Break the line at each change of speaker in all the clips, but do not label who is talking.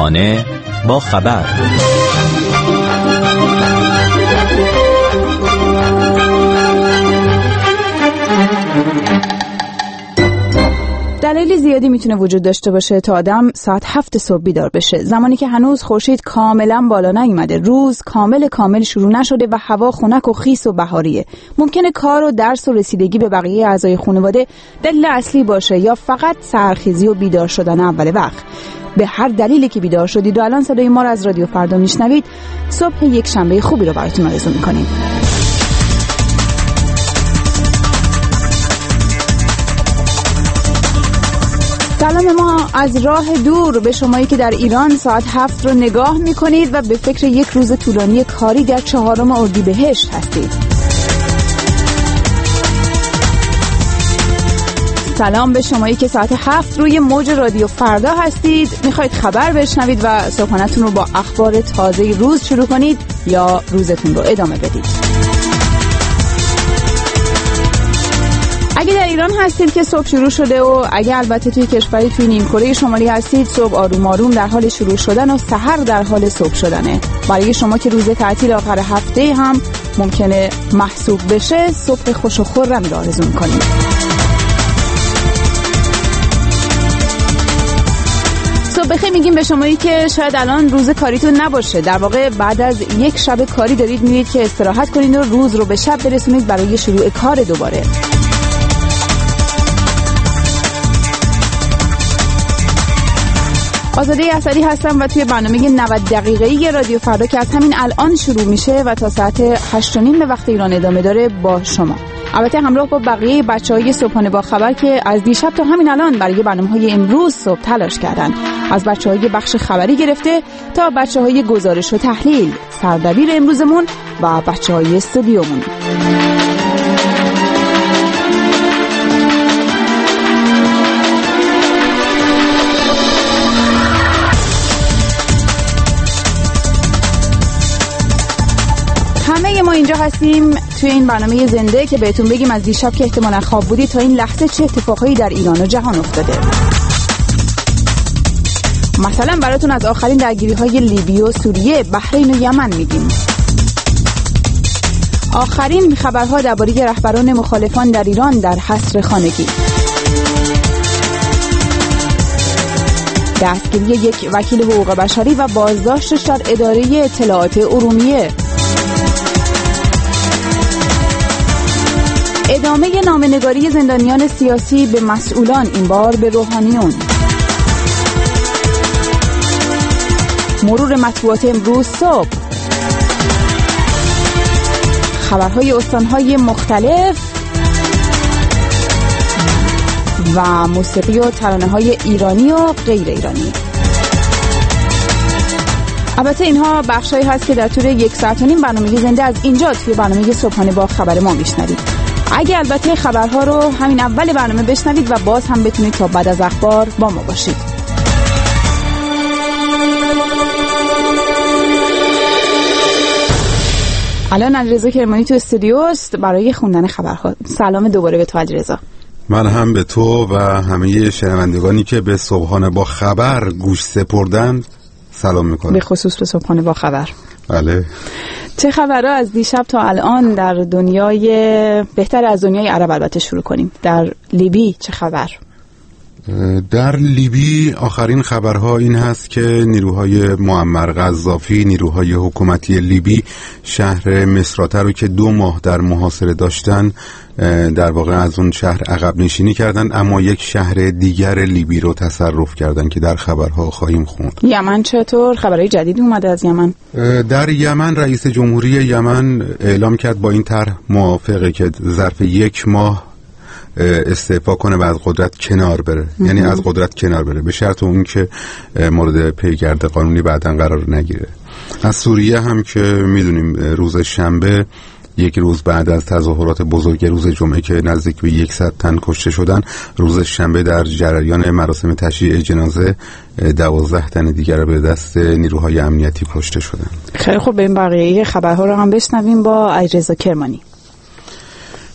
صبحانه با خبر.
دلایل زیادی میتونه وجود داشته باشه تا آدم ساعت 7 صبح بیدار بشه، زمانی که هنوز خورشید کاملا بالا نیومده، روز کامل شروع نشده و هوا خنک و خیس و بهاریه. ممکنه کار و درس و رسیدگی به بقیه اعضای خانواده دلیل اصلی باشه یا فقط سحرخیزی و بیدار شدن اول وقت. به هر دلیلی که بیدار شدید و الان صدای ما رو از رادیو فردا میشنوید، صبح یک شنبه خوبی رو براتون آرزو میکنیم. سلام ما از راه دور به شمایی که در ایران ساعت 7 رو نگاه میکنید و به فکر یک روز طولانی کاری در 4 اردیبهشت هستید. سلام به شمایی که ساعت 7 روی موج رادیو فردا هستید، میخواید خبر بشنوید و صبحانه‌تون رو با اخبار تازه روز شروع کنید یا روزتون رو ادامه بدید. اگه در ایران هستید که صبح شروع شده و اگه البته توی کشوری توی نیمکره شمالی هستید، صبح آروم آروم در حال شروع شدن و سحر در حال صبح شدنه. برای شما که روز تعطیل آخر هفته هم ممکنه محسوب بشه، صبح خوش و خرمی رو آرزو می‌کنیم. صبح بخیر میگیم به شمایی که شاید الان روز کاریتون نباشه، در واقع بعد از یک شب کاری دارید میرید که استراحت کنید و روز رو به شب برسونید برای شروع کار دوباره. آزاده اسدی هستم و توی برنامه 90 دقیقه‌ای رادیو فردا که از همین الان شروع میشه و تا ساعت 8:30 به وقت ایران ادامه داره با شما. البته همراه با بقیه بچه‌های صبحانه با خبر که از دیشب تا همین الان برای برنامه‌های امروز صبح تلاش کردن، از بچه‌های بخش خبری گرفته تا بچه‌های گزارش و تحلیل، سردبیر امروزمون و بچه‌های استودیومون. ما اینجا هستیم توی این برنامه زنده که بهتون بگیم از دیشب که احتمالاً خواب بودید تا این لحظه چه اتفاقایی در ایران و جهان افتاده. مثلا براتون از آخرین درگیری‌های لیبی و سوریه، بحرین و یمن میگیم. آخرین خبرها درباره رهبران مخالفان در ایران در حصر خانگی. دستگیری یک وکیل حقوق بشری و بازداشتش در اداره اطلاعات ارومیه. ادامه نامه‌نگاری زندانیان سیاسی به مسئولان، این بار به روحانیون. مرور مطبوعات امروز صبح. خبرهای استانهای مختلف و موسیقی و ترانه‌های ایرانی و غیر ایرانی. البته اینها بخشایی هست که در طول 1.5 ساعت برنامه زنده از اینجا توی برنامه صبحانه با خبر ما میشنوید. اگه البته خبرها رو همین اول برنامه بشنوید و باز هم بتونید تا بعد از اخبار با ما باشید. الان علیرضا کرمانی تو استودیو است برای خوندن خبرها. سلام دوباره به تو علیرضا.
من هم به تو و همه شنوندگانی که به صبحانه با خبر گوش سپردن سلام میکنم.
به خصوص به صبحانه با خبر.
بله.
چه خبرها از دیشب تا الان در دنیای بهتر از دنیای عرب البته شروع کنیم. در لیبی چه خبر؟
در لیبی آخرین خبرها این هست که نیروهای معمر قذافی، نیروهای حکومتی لیبی شهر مصراتة رو که 2 ماه در محاصره داشتن در واقع از اون شهر عقب نشینی کردن، اما یک شهر دیگر لیبی رو تصرف کردن که در خبرها خواهیم خوند.
یمن چطور؟ خبرهای جدید اومده از یمن؟
در یمن رئیس جمهوری یمن اعلام کرد با این طرح موافقه که ظرف 1 ماه استعفا کنه و از قدرت کنار بره. یعنی از قدرت کنار بره به شرط اون که مورد پیگرد قانونی بعداً قرار نگیره. از سوریه هم که میدونیم روز شنبه، یک روز بعد از تظاهرات بزرگ روز جمعه که نزدیک به 100 تن کشته شدن، روز شنبه در جریان مراسم تشییع جنازه 12 تن دیگر به دست نیروهای امنیتی کشته شدن.
خیلی خوب، بریم بقیه خبرها رو هم بشنویم با علیرضا کرمانی.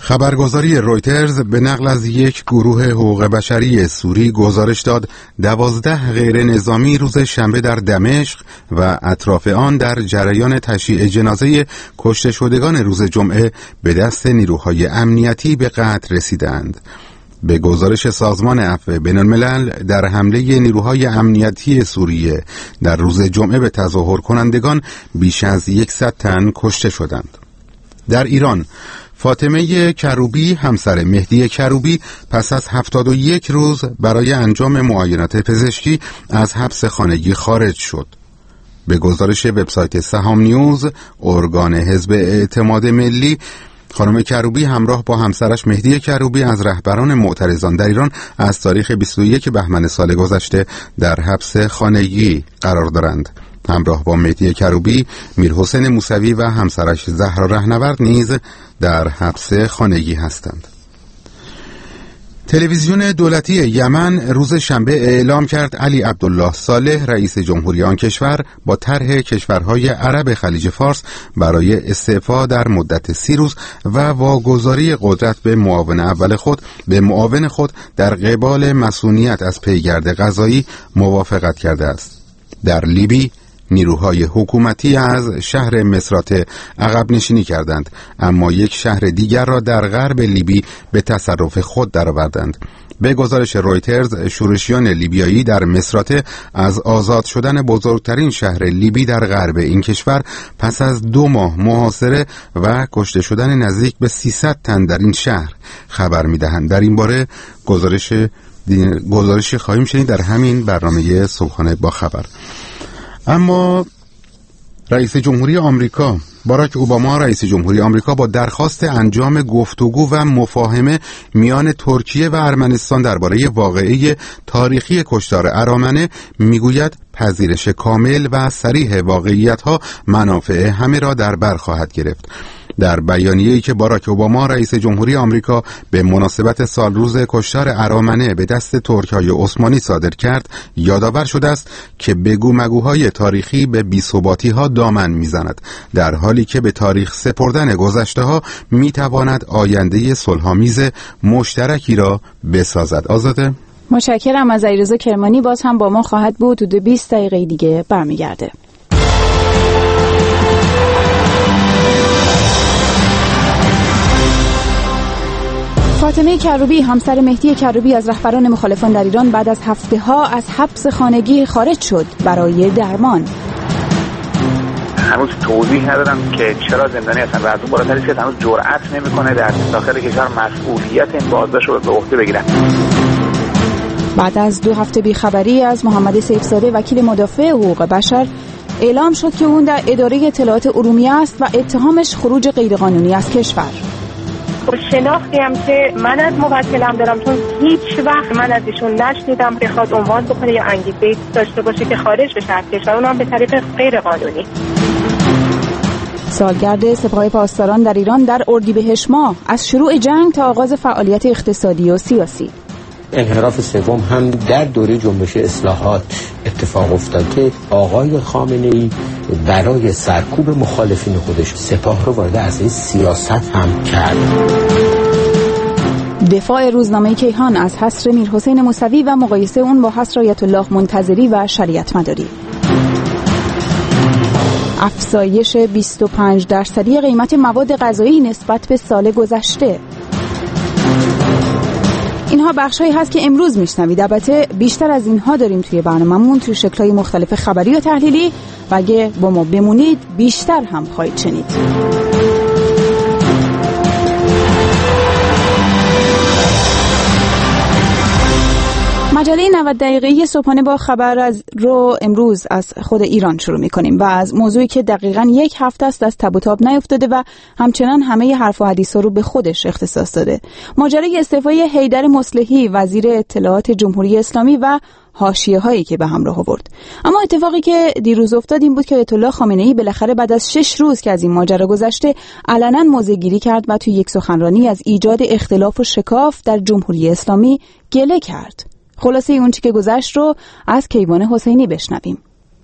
خبرگزاری رویترز به نقل از یک گروه حقوق بشری سوری گزارش داد 12 غیر نظامی روز شنبه در دمشق و اطراف آن در جریان تشییع جنازه کشته شدگان روز جمعه به دست نیروهای امنیتی به قتل رسیدند. به گزارش سازمان عفو بین‌الملل در حمله نیروهای امنیتی سوریه در روز جمعه به تظاهر کنندگان بیش از 100 تن کشته شدند. در ایران فاطمه کروبی همسر مهدی کروبی پس از 71 روز برای انجام معاینات پزشکی از حبس خانگی خارج شد. به گزارش وبسایت سهام نیوز، ارگان حزب اعتماد ملی، خانم کروبی همراه با همسرش مهدی کروبی از رهبران معترضان در ایران از تاریخ 21 بهمن سال گذشته در حبس خانگی قرار دارند. همراه با مهدی کروبی، میرحسین موسوی و همسرش زهرا رهنورد نیز در حبس خانگی هستند. تلویزیون دولتی یمن روز شنبه اعلام کرد علی عبدالله صالح رئیس جمهوری آن کشور با طرح کشورهای عرب خلیج فارس برای استعفا در مدت 30 روز و واگذاری قدرت به معاون خود در قبال مسئولیت از پیگرد قضایی موافقت کرده است. در لیبی نیروهای حکومتی از شهر مصرات عقب نشینی کردند، اما یک شهر دیگر را در غرب لیبی به تصرف خود درآوردند. به گزارش رویترز، شورشیان لیبیایی در مصرات از آزاد شدن بزرگترین شهر لیبی در غرب این کشور پس از 2 ماه محاصره و کشته شدن نزدیک به 300 تن در این شهر خبر می‌دهند. در این باره گزارش خواهیم شنید در همین برنامه صبحانه با خبر. اما رئیس جمهوری آمریکا باراک اوباما رئیس جمهوری آمریکا با درخواست انجام گفتگو و مفاهمه میان ترکیه و ارمنستان درباره واقعه تاریخی کشتار ارامنه میگوید پذیرش کامل و صریح واقعیت‌ها منافع همه را در بر خواهد گرفت. در بیانیه‌ای که باراک اوباما رئیس جمهوری آمریکا به مناسبت سالروز کشتار ارامنه به دست ترک‌های عثمانی صادر کرد، یادآور شده است که بگو مگوهای تاریخی به بی‌ثباتی‌ها دامن می‌زند، در حالی که به تاریخ سپردن گذشته‌ها می‌تواند آینده صلح‌آمیز مشترکی را بسازد. آزاده؟
متشکرم از علیرضا کرمانی. باز هم با ما خواهد بود. حدود 20 دقیقه دیگه برمیگرده. فاطمه کروبی همسر مهدی کروبی از رهبران مخالفان در ایران بعد از هفته‌ها از حبس خانگی خارج شد برای درمان.
هنوز توضیح ندادم که چرا زندانی هستن و از اون بالاتر که هنوز جرئت نمی‌کنه در داخل کشور مسئولیت این بازداشت رو به عهده بگیرن.
بعد از 2 هفته بیخبری از محمد سیفزاده وکیل مدافع حقوق بشر، اعلام شد که اون در اداره اطلاعات ارومیه است و اتهامش خروج غیرقانونی از کشور.
شناختی هم که من از موکلم دارم، چون هیچ وقت من از ایشون نشنیدم بخواد عنوان بکنه یا انگیزه‌ای داشته باشه که خارج بشه از کشور، اونم به طریق غیر قانونی.
سالگرد سپاه پاسداران در ایران در اردیبهشت ماه، از شروع جنگ تا آغاز فعالیت اقتصادی و سیاسی.
انحراف سوم هم در دوره جنبش اصلاحات اتفاق افتاد که آقای خامنه‌ای برای سرکوب مخالفین خودش سپاه رو وارد عرصه سیاست هم کرد.
دفاع روزنامه کیهان از حصر میرحسین موسوی و مقایسه اون با حصر آیت الله منتظری و شریعت مداری. افزایش 25% قیمت مواد غذایی نسبت به سال گذشته. اینها بخشایی هست که امروز میشنوید. البته بیشتر از اینها داریم توی برنامه‌مون توی شکل‌های مختلف خبری و تحلیلی و اگه با ما بمونید بیشتر هم خواهید شنید. مجله 90 دقیقه‌ای صبحانه با خبر رو امروز از خود ایران شروع می‌کنیم و از موضوعی که دقیقاً 1 هفته است از تب و تاب نیفتاده و همچنان همه حرف و حدیث‌ها رو به خودش اختصاص داده. ماجرای استعفای حیدر مصلحی وزیر اطلاعات جمهوری اسلامی و حاشیه‌هایی که به همراه آورد. اما اتفاقی که دیروز افتاد این بود که آیت الله خامنه‌ای بالاخره بعد از 6 روز که از این ماجرا گذشته علنا موضع‌گیری کرد و توی یک سخنرانی از ایجاد اختلاف و شکاف در جمهوری اسلامی گله کرد. خلاصه اون چی که گذشت رو از کیوان حسینی بشنویم.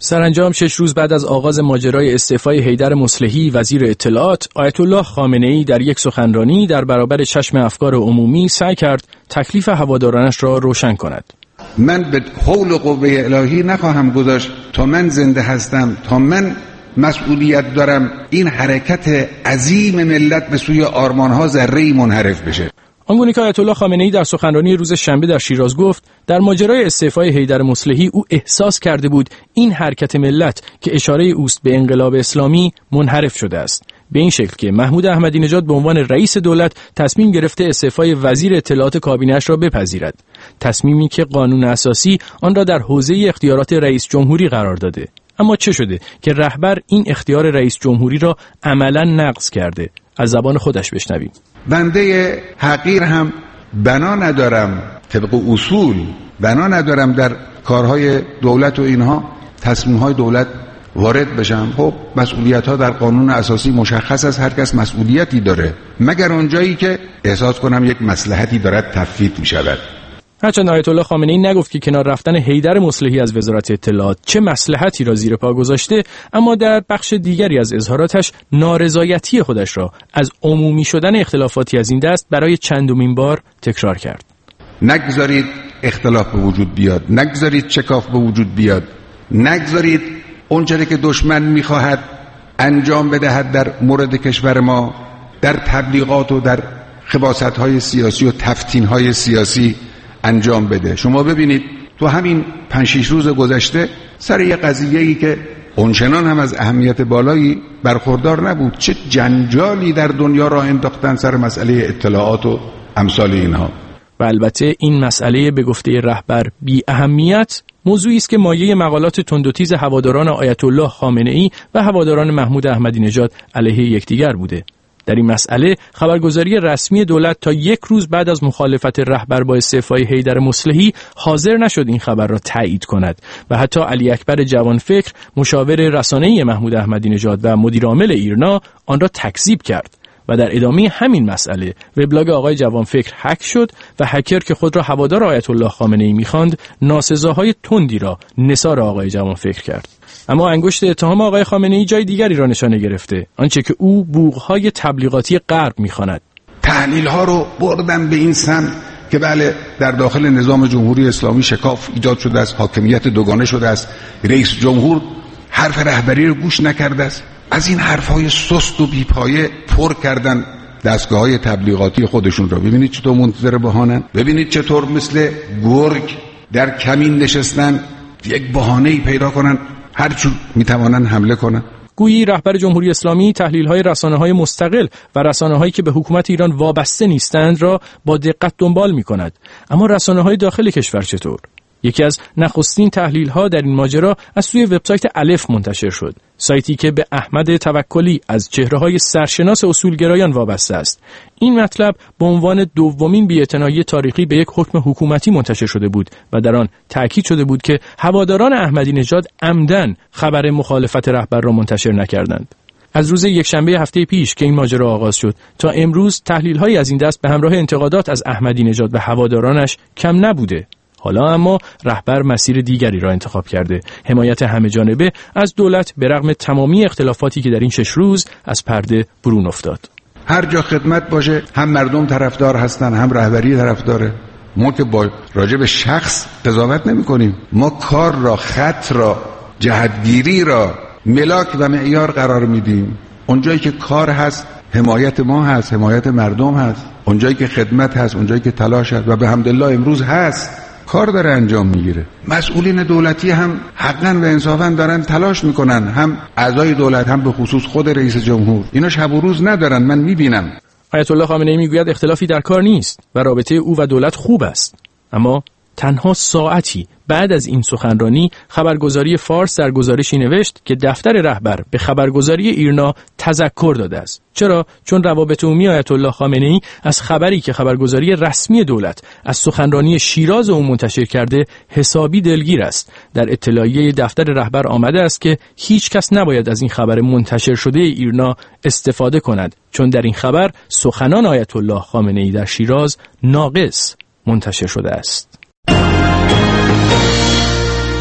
سرانجام 6 روز بعد از آغاز ماجرای استعفای حیدر مصلحی وزیر اطلاعات، آیت الله خامنه‌ای در یک سخنرانی در برابر چشم افکار عمومی سعی کرد تکلیف هوادارانش را روشن کند.
من به حول و قوه الهی نخواهم گذاشت تا من زنده هستم، تا من مسئولیت دارم این حرکت عظیم ملت به سوی آرمانها ذره‌ای منحرف بشه.
آنگونه که آیت الله خامنه‌ای در سخنرانی روز شنبه در شیراز گفت، در ماجرای استعفای حیدر مصلحی او احساس کرده بود این حرکت ملت که اشاره اوست به انقلاب اسلامی منحرف شده است، به این شکل که محمود احمدی نژاد به عنوان رئیس دولت تصمیم گرفته استعفای وزیر اطلاعات کابینه‌اش را بپذیرد، تصمیمی که قانون اساسی آن را در حوزه اختیارات رئیس جمهوری قرار داده. اما چه شده که رهبر این اختیار رئیس جمهوری را عملاً نقض کرده؟ از زبان خودش بشنویم.
بنده حقیر هم بنا ندارم، طبق اصول بنا ندارم در کارهای دولت و اینها تصمیم‌های دولت وارد بشم. خب مسئولیت‌ها در قانون اساسی مشخص است، هر کس مسئولیتی داره، مگر اونجایی که احساس کنم یک مصلحتی دارد تفویض می‌شود.
هرچند آیت الله خامنه‌ای نگفت که کنار رفتن حیدر مصلحی از وزارت اطلاعات چه مصلحتی را زیر پا گذاشته، اما در بخش دیگری از اظهاراتش نارضایتی خودش را از عمومی شدن اختلافاتی از این دست برای چندمین بار تکرار کرد.
نگذارید اختلاف به وجود بیاد، نگذارید شکاف به وجود بیاد، نگذارید اونچه که دشمن می‌خواهد انجام بدهد در مورد کشور ما در تبلیغات و در خباثت‌های سیاسی و تفتین‌های سیاسی انجام بده. شما ببینید تو همین 5-6 روز گذشته سر یه قضیه‌ای که اونچنان هم از اهمیت بالایی برخوردار نبود، چه جنجالی در دنیا راه انداختن سر مسئله اطلاعات و امثال اینها.
و البته این مسئله به گفته رهبر بی اهمیت موضوعی است که مایه مقالات تند و تیز هواداران آیت الله خامنه‌ای و هواداران محمود احمدی نژاد علیه یکدیگر بوده. در این مسئله خبرگزاری رسمی دولت تا 1 روز بعد از مخالفت رهبر با استعفای حیدر مصلحی حاضر نشد این خبر را تایید کند و حتی علی اکبر جوانفکر مشاور رسانه‌ای محمود احمدی نژاد و مدیر عامل ایرنا آن را تکذیب کرد و در ادامه همین مسئله وبلاگ آقای جوانفکر هک شد و هکر که خود را هوادار آیت الله خامنه‌ای می‌خواند ناسزاهای تندی را نثار آقای جوانفکر کرد. اما انگشت اتهام آقای خامنه‌ای جای دیگری را نشانه گرفته، آنچه که او بوق‌های تبلیغاتی غرب می‌خواند.
تحلیل‌ها رو بردن به این سمت که بله در داخل نظام جمهوری اسلامی شکاف ایجاد شده است، حاکمیت دوگانه شده است، رئیس جمهور حرف رهبری رو گوش نکرده است. از این حرف‌های سست و بی‌پایه پر کردن دستگاه‌های تبلیغاتی خودشون را. ببینید چطور منتظر بهانن، ببینید چطور مثل گرگ در کمین نشستن یک بهانه‌ای پیدا کنن هر چون میتوانند حمله کنند.
گویی رهبر جمهوری اسلامی تحلیل‌های رسانه‌های مستقل و رسانه‌هایی که به حکومت ایران وابسته نیستند را با دقت دنبال می‌کند. اما رسانه‌های داخل کشور چطور؟ یکی از نخستین تحلیل‌ها در این ماجرا از سوی وبسایت الف منتشر شد، سایتی که به احمد توکلی از چهره‌های سرشناس اصولگرایان وابسته است. این مطلب به عنوان دومین بی‌اعتنایی تاریخی به یک حکم حکومتی منتشر شده بود و در آن تأکید شده بود که هواداران احمدی نژاد عمدن خبر مخالفت رهبر را منتشر نکردند. از روز یکشنبه هفته پیش که این ماجرا آغاز شد تا امروز تحلیل‌های از این دست به همراه انتقادات از احمدی نژاد و هوادارانش کم نبوده. حالا اما رهبر مسیر دیگری را انتخاب کرده، حمایت همه‌جانبه از دولت به رغم تمامی اختلافاتی که در این 6 روز از پرده برون افتاد.
هر جا خدمت باشه هم مردم طرفدار هستن هم رهبری طرفداره. ما که با راجع به شخص قضاوت نمی کنیم، ما کار را، خط را، جهتگیری را ملاک و معیار قرار میدیم. اونجایی که کار هست حمایت ما هست، حمایت مردم هست، اونجایی که خدمت هست، اونجایی که تلاش هست و به حمدالله امروز هست، کار داره انجام میگیره. مسئولین دولتی هم حقاً و انصافاً دارن تلاش میکنن، هم اعضای دولت هم به خصوص خود رئیس جمهور، اینا شب و روز ندارن، من میبینم.
آیت الله خامنه‌ای میگوید اختلافی در کار نیست و رابطه او و دولت خوب است. اما تنها ساعتی بعد از این سخنرانی خبرگزاری فارس در گزارشی نوشت که دفتر رهبر به خبرگزاری ایرنا تذکر داده است. چرا؟ چون روابط عمومی آیت الله خامنه‌ای از خبری که خبرگزاری رسمی دولت از سخنرانی شیراز او منتشر کرده حسابی دلگیر است. در اطلاعیه دفتر رهبر آمده است که هیچ کس نباید از این خبر منتشر شده ایرنا استفاده کند، چون در این خبر سخنان آیت الله خامنه‌ای در شیراز ناقص منتشر شده است.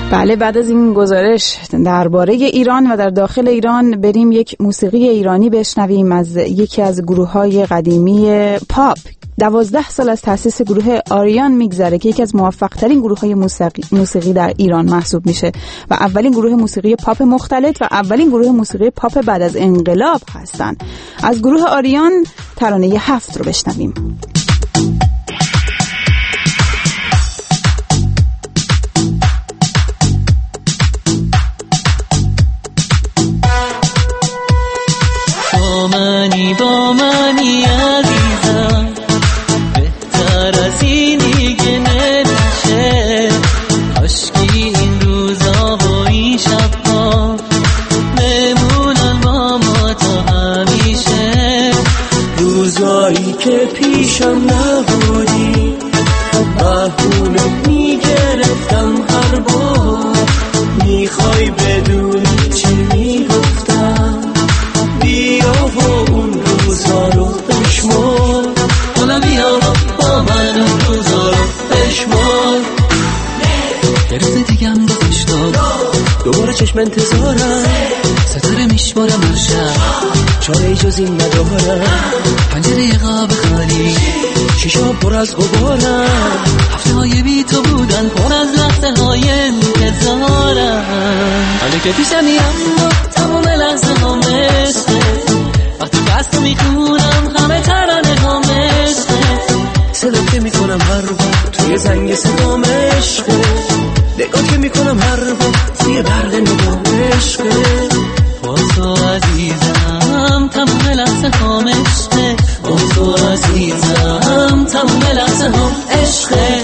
بله، بعد از این گزارش درباره ایران و در داخل ایران بریم یک موسیقی ایرانی بشنویم از یکی از گروه‌های قدیمی پاپ. 12 سال از تأسیس گروه آریان میگذره که یکی از موفق‌ترین گروه‌های موسیقی در ایران محسوب میشه و اولین گروه موسیقی پاپ مختلط و اولین گروه موسیقی پاپ بعد از انقلاب هستن. از گروه آریان ترانه 7 رو بشنویم.
با منی عزیزم، بهتر از اینی که نمیشه. کاشکی این روزا و این شبها بمونن با ما تا همیشه. روزایی که پیشم نبودی بهونه میگرفتم هر بار. میخوای بدونی چی میگفتم؟ بیا و اون روزا رو بشمار. حالا بیا با من اون روزا رو بشمار. یه روز دیگم دوستش داد، دوباره چشم انتظارم، ستاره میشمارم هر شب، چاره جز این ندارم. پنجره قاب خالی، شیشا پر از غبارم، هفته های بی تو بودن پر از لحظه های انتظارم. حالا که پیشمی اما تمام لحظه ها مثل وقتی دستو میخونم همه ترانه ها مثل صدا که میکنم هر وقت توی زنگ صدام عشقه. نگاه که میکنم هر وقت توی برق نگام عشقه. با تو عزیزم تمام لحظه ها عشقه. با تو عزیزم تمام لحظه ها عشقه.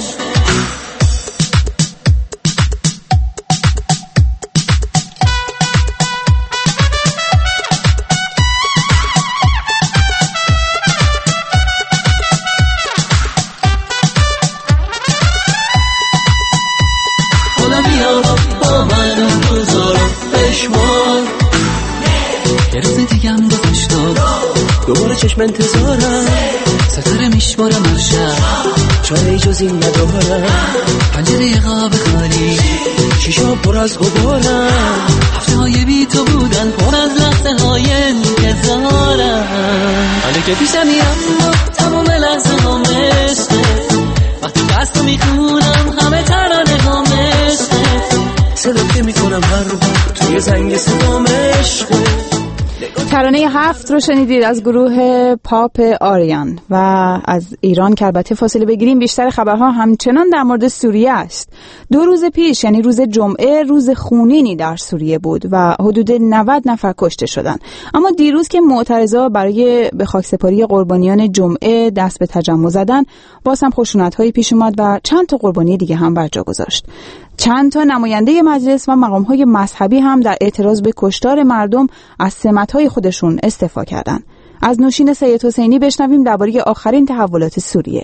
چشم انتظارم، ستاره میشمارم هر شب، چاره جز این ندارم. پنجره قاب خالی، شیشا پر از غبارم، هفته های بی تو بودن پر از لحظه های انتظارم. حالا که پیشمی اما تمام لحظه ها مثل وقتی دستو میخونم همه ترانه ها مثل صدا که میکنم هر وقت توی زنگ صدام عشقه.
ترانه 7 رو شنیدید از گروه پاپ آریان. و از ایران که البته فاصله بگیریم بیشتر خبرها همچنان در مورد سوریه است. 2 روز پیش یعنی روز جمعه روز خونینی در سوریه بود و حدود 90 نفر کشته شدند. اما دیروز که معترضا برای به خاکسپاری قربانیان جمعه دست به تجمع زدن، باز هم خشونت‌هایی پیش اومد و چند تا قربانی دیگه هم بر جا گذاشت. چند تا نماینده مجلس و مقام‌های مذهبی هم در اعتراض به کشتار مردم از سمت‌های خودشون استعفا کردند. از نوشین سید حسینی بشنویم درباره آخرین تحولات سوریه.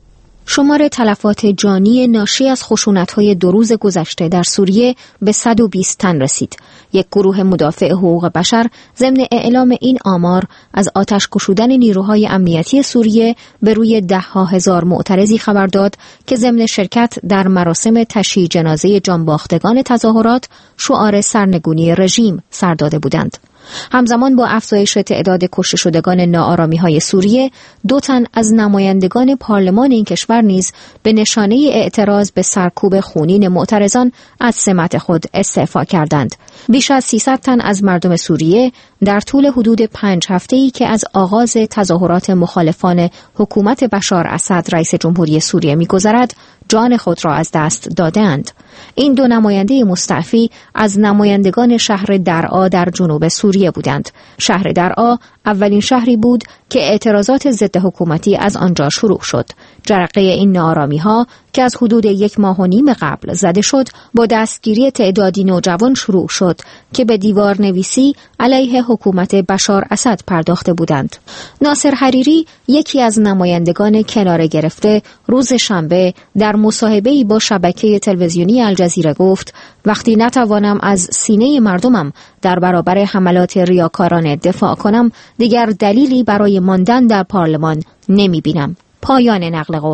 شمار تلفات جانی ناشی از خشونت‌های 2 روز گذشته در سوریه به 120 تن رسید. یک گروه مدافع حقوق بشر ضمن اعلام این آمار از آتش گشودن نیروهای امنیتی سوریه به روی 10,000 معترضی خبر داد که ضمن شرکت در مراسم تشییع جنازه جانباختگان تظاهرات شعار سرنگونی رژیم سر داده بودند. همزمان با افزایش تعداد کشته شدگان ناآرامی‌های سوریه، 2 تن از نمایندگان پارلمان این کشور نیز به نشانه اعتراض به سرکوب خونین معترضان از سمت خود استعفا کردند. بیش از 300 تن از مردم سوریه در طول حدود 5 هفته‌ای که از آغاز تظاهرات مخالفان حکومت بشار اسد رئیس جمهوری سوریه می‌گذرد، جان خود را از دست دادند. این 2 نماینده مستعفی از نمایندگان شهر درعا در جنوب سوریه بودند. شهر درعا اولین شهری بود که اعتراضات ضد حکومتی از آنجا شروع شد. جرقه این ناآرامی‌ها که از حدود 1.5 ماه قبل زده شد، با دستگیری تعدادی نوجوان شروع شد که به دیوار نویسی علیه حکومت بشار اسد پرداخته بودند. ناصر حریری، یکی از نمایندگان کناره گرفته، روز شنبه در مصاحبه‌ای با شبکه تلویزیونی الجزیره گفت: وقتی نتوانم از سینه مردمم در برابر حملات ریاکارانه دفاع کنم، دیگر دلیلی برای ماندن در پارلمان نمی‌بینم. پایان نقل قول.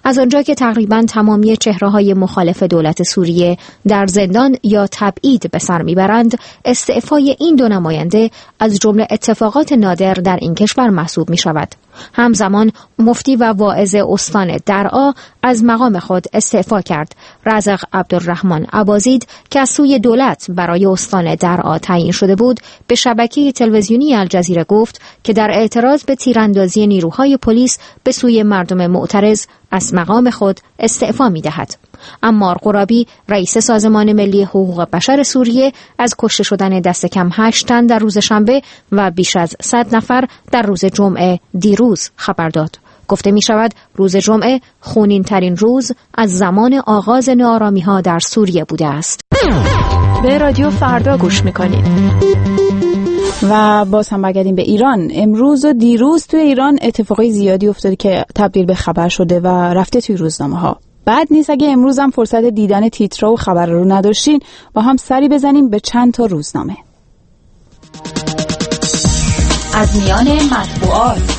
از آنجا که تقریباً تمامی چهره‌های مخالف دولت سوریه در زندان یا تبعید به سر میبرند، استعفای این دو نماینده از جمله اتفاقات نادر در این کشور محسوب می شود. همزمان مفتی و واعظ استان درعا از مقام خود استعفا کرد. رزق عبدالرحمن اباضید که از سوی دولت برای استان درعا تعیین شده بود، به شبکه تلویزیونی الجزیره گفت که در اعتراض به تیراندازی نیروهای پلیس به سوی مردم معترض از مقام خود استعفا می دهد. عمار قرابی رئیس سازمان ملی حقوق بشر سوریه از کشته شدن دست کم 8 تن در روز شنبه و بیش از 100 نفر در روز جمعه دیروز خبر داد. گفته می شود روز جمعه خونین ترین روز از زمان آغاز ناآرامی ها در سوریه بوده است.
به رادیو فردا گوش میکنید. و باز هم برگردیم به ایران. امروز و دیروز توی ایران اتفاقای زیادی افتاده که تبدیل به خبر شده و رفته توی روزنامه ها. بعد نیست اگه امروز هم فرصت دیدن تیترها و خبر رو نداشتین با هم سری بزنیم به چند تا روزنامه.
از میان مطبوعات.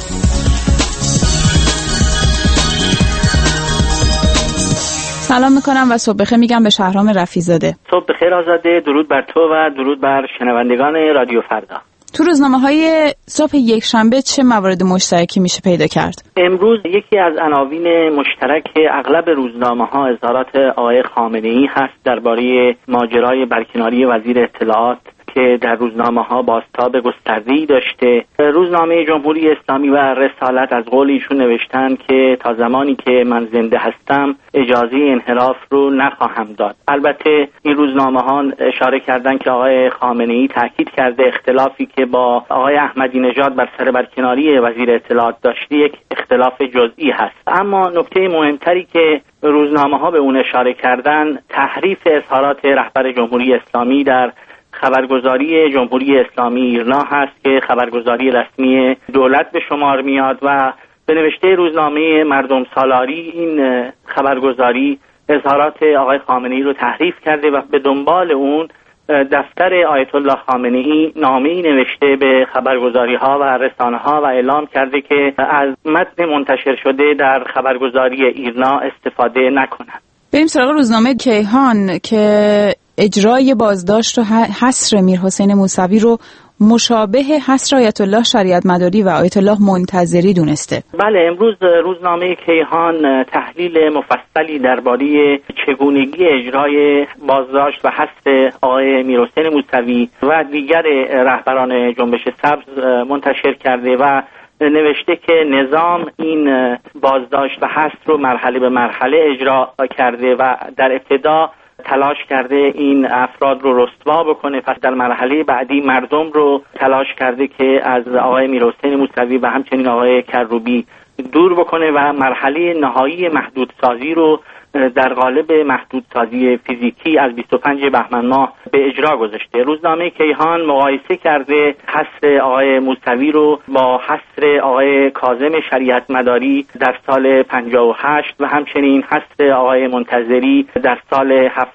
سلام میکنم و صبح بخیر میگم به شهرام رفیع‌زاده.
صبح بخیر آزاده، درود بر تو و درود بر شنوندگان رادیو فردا.
تو روزنامه‌های صبح یک شنبه چه موارد مشترکی میشه پیدا کرد؟
امروز یکی از عناوین مشترک اغلب روزنامه‌ها اظهارات آقای خامنه‌ای هست درباره ماجرای برکناری وزیر اطلاعات که در روزنامه‌ها بازتاب گسترده‌ای داشته. روزنامه جمهوری اسلامی و رسالت از قول ایشون نوشتن که تا زمانی که من زنده هستم اجازه انحراف رو نخواهم داد. البته این روزنامه‌ها اشاره کردن که آقای خامنه‌ای تاکید کرده اختلافی که با آقای احمدی نژاد بر سر برکناری وزیر اطلاعات داشته یک اختلاف جزئی هست. اما نکته مهمتری که روزنامه‌ها به اون اشاره کردن تحریف اظهارات رهبر جمهوری اسلامی در خبرگزاری جمهوری اسلامی ایرنا هست که خبرگزاری رسمی دولت به شمار میاد و به نوشته روزنامه مردم سالاری این خبرگزاری اظهارات آقای خامنه‌ای رو تحریف کرده و به دنبال اون دفتر آیت الله خامنه‌ای نامه‌ای نوشته به خبرگزاری‌ها و رسانه‌ها و اعلام کرده که از متن منتشر شده در خبرگزاری ایرنا استفاده نکنند.
بریم سراغ روزنامه کیهان که اجرای بازداشت و حصر میرحسین موسوی رو مشابه حصر آیت الله شریعت مداری و آیت الله منتظری دونسته.
بله، امروز روزنامه کیهان تحلیل مفصلی درباره چگونگی اجرای بازداشت و حصر آقای میرحسین موسوی و دیگر رهبران جنبش سبز منتشر کرده و نوشته که نظام این بازداشت و حصر رو مرحله به مرحله اجرا کرده و در ابتدا تلاش کرده این افراد رو رسوا بکنه، پس در مرحله بعدی مردم رو تلاش کرده که از آقای میرحسین موسوی و همچنین آقای کروبی دور بکنه و مرحله نهایی محدودسازی رو در قالب محدودسازی فیزیکی از 25 بهمن ماه به اجرا گذاشته. روزنامه کیهان مقایسه کرده حصر آقای موسوی رو با حصر آقای کاظم شریعت مداری در سال 58 و همچنین حصر آقای منتظری در سال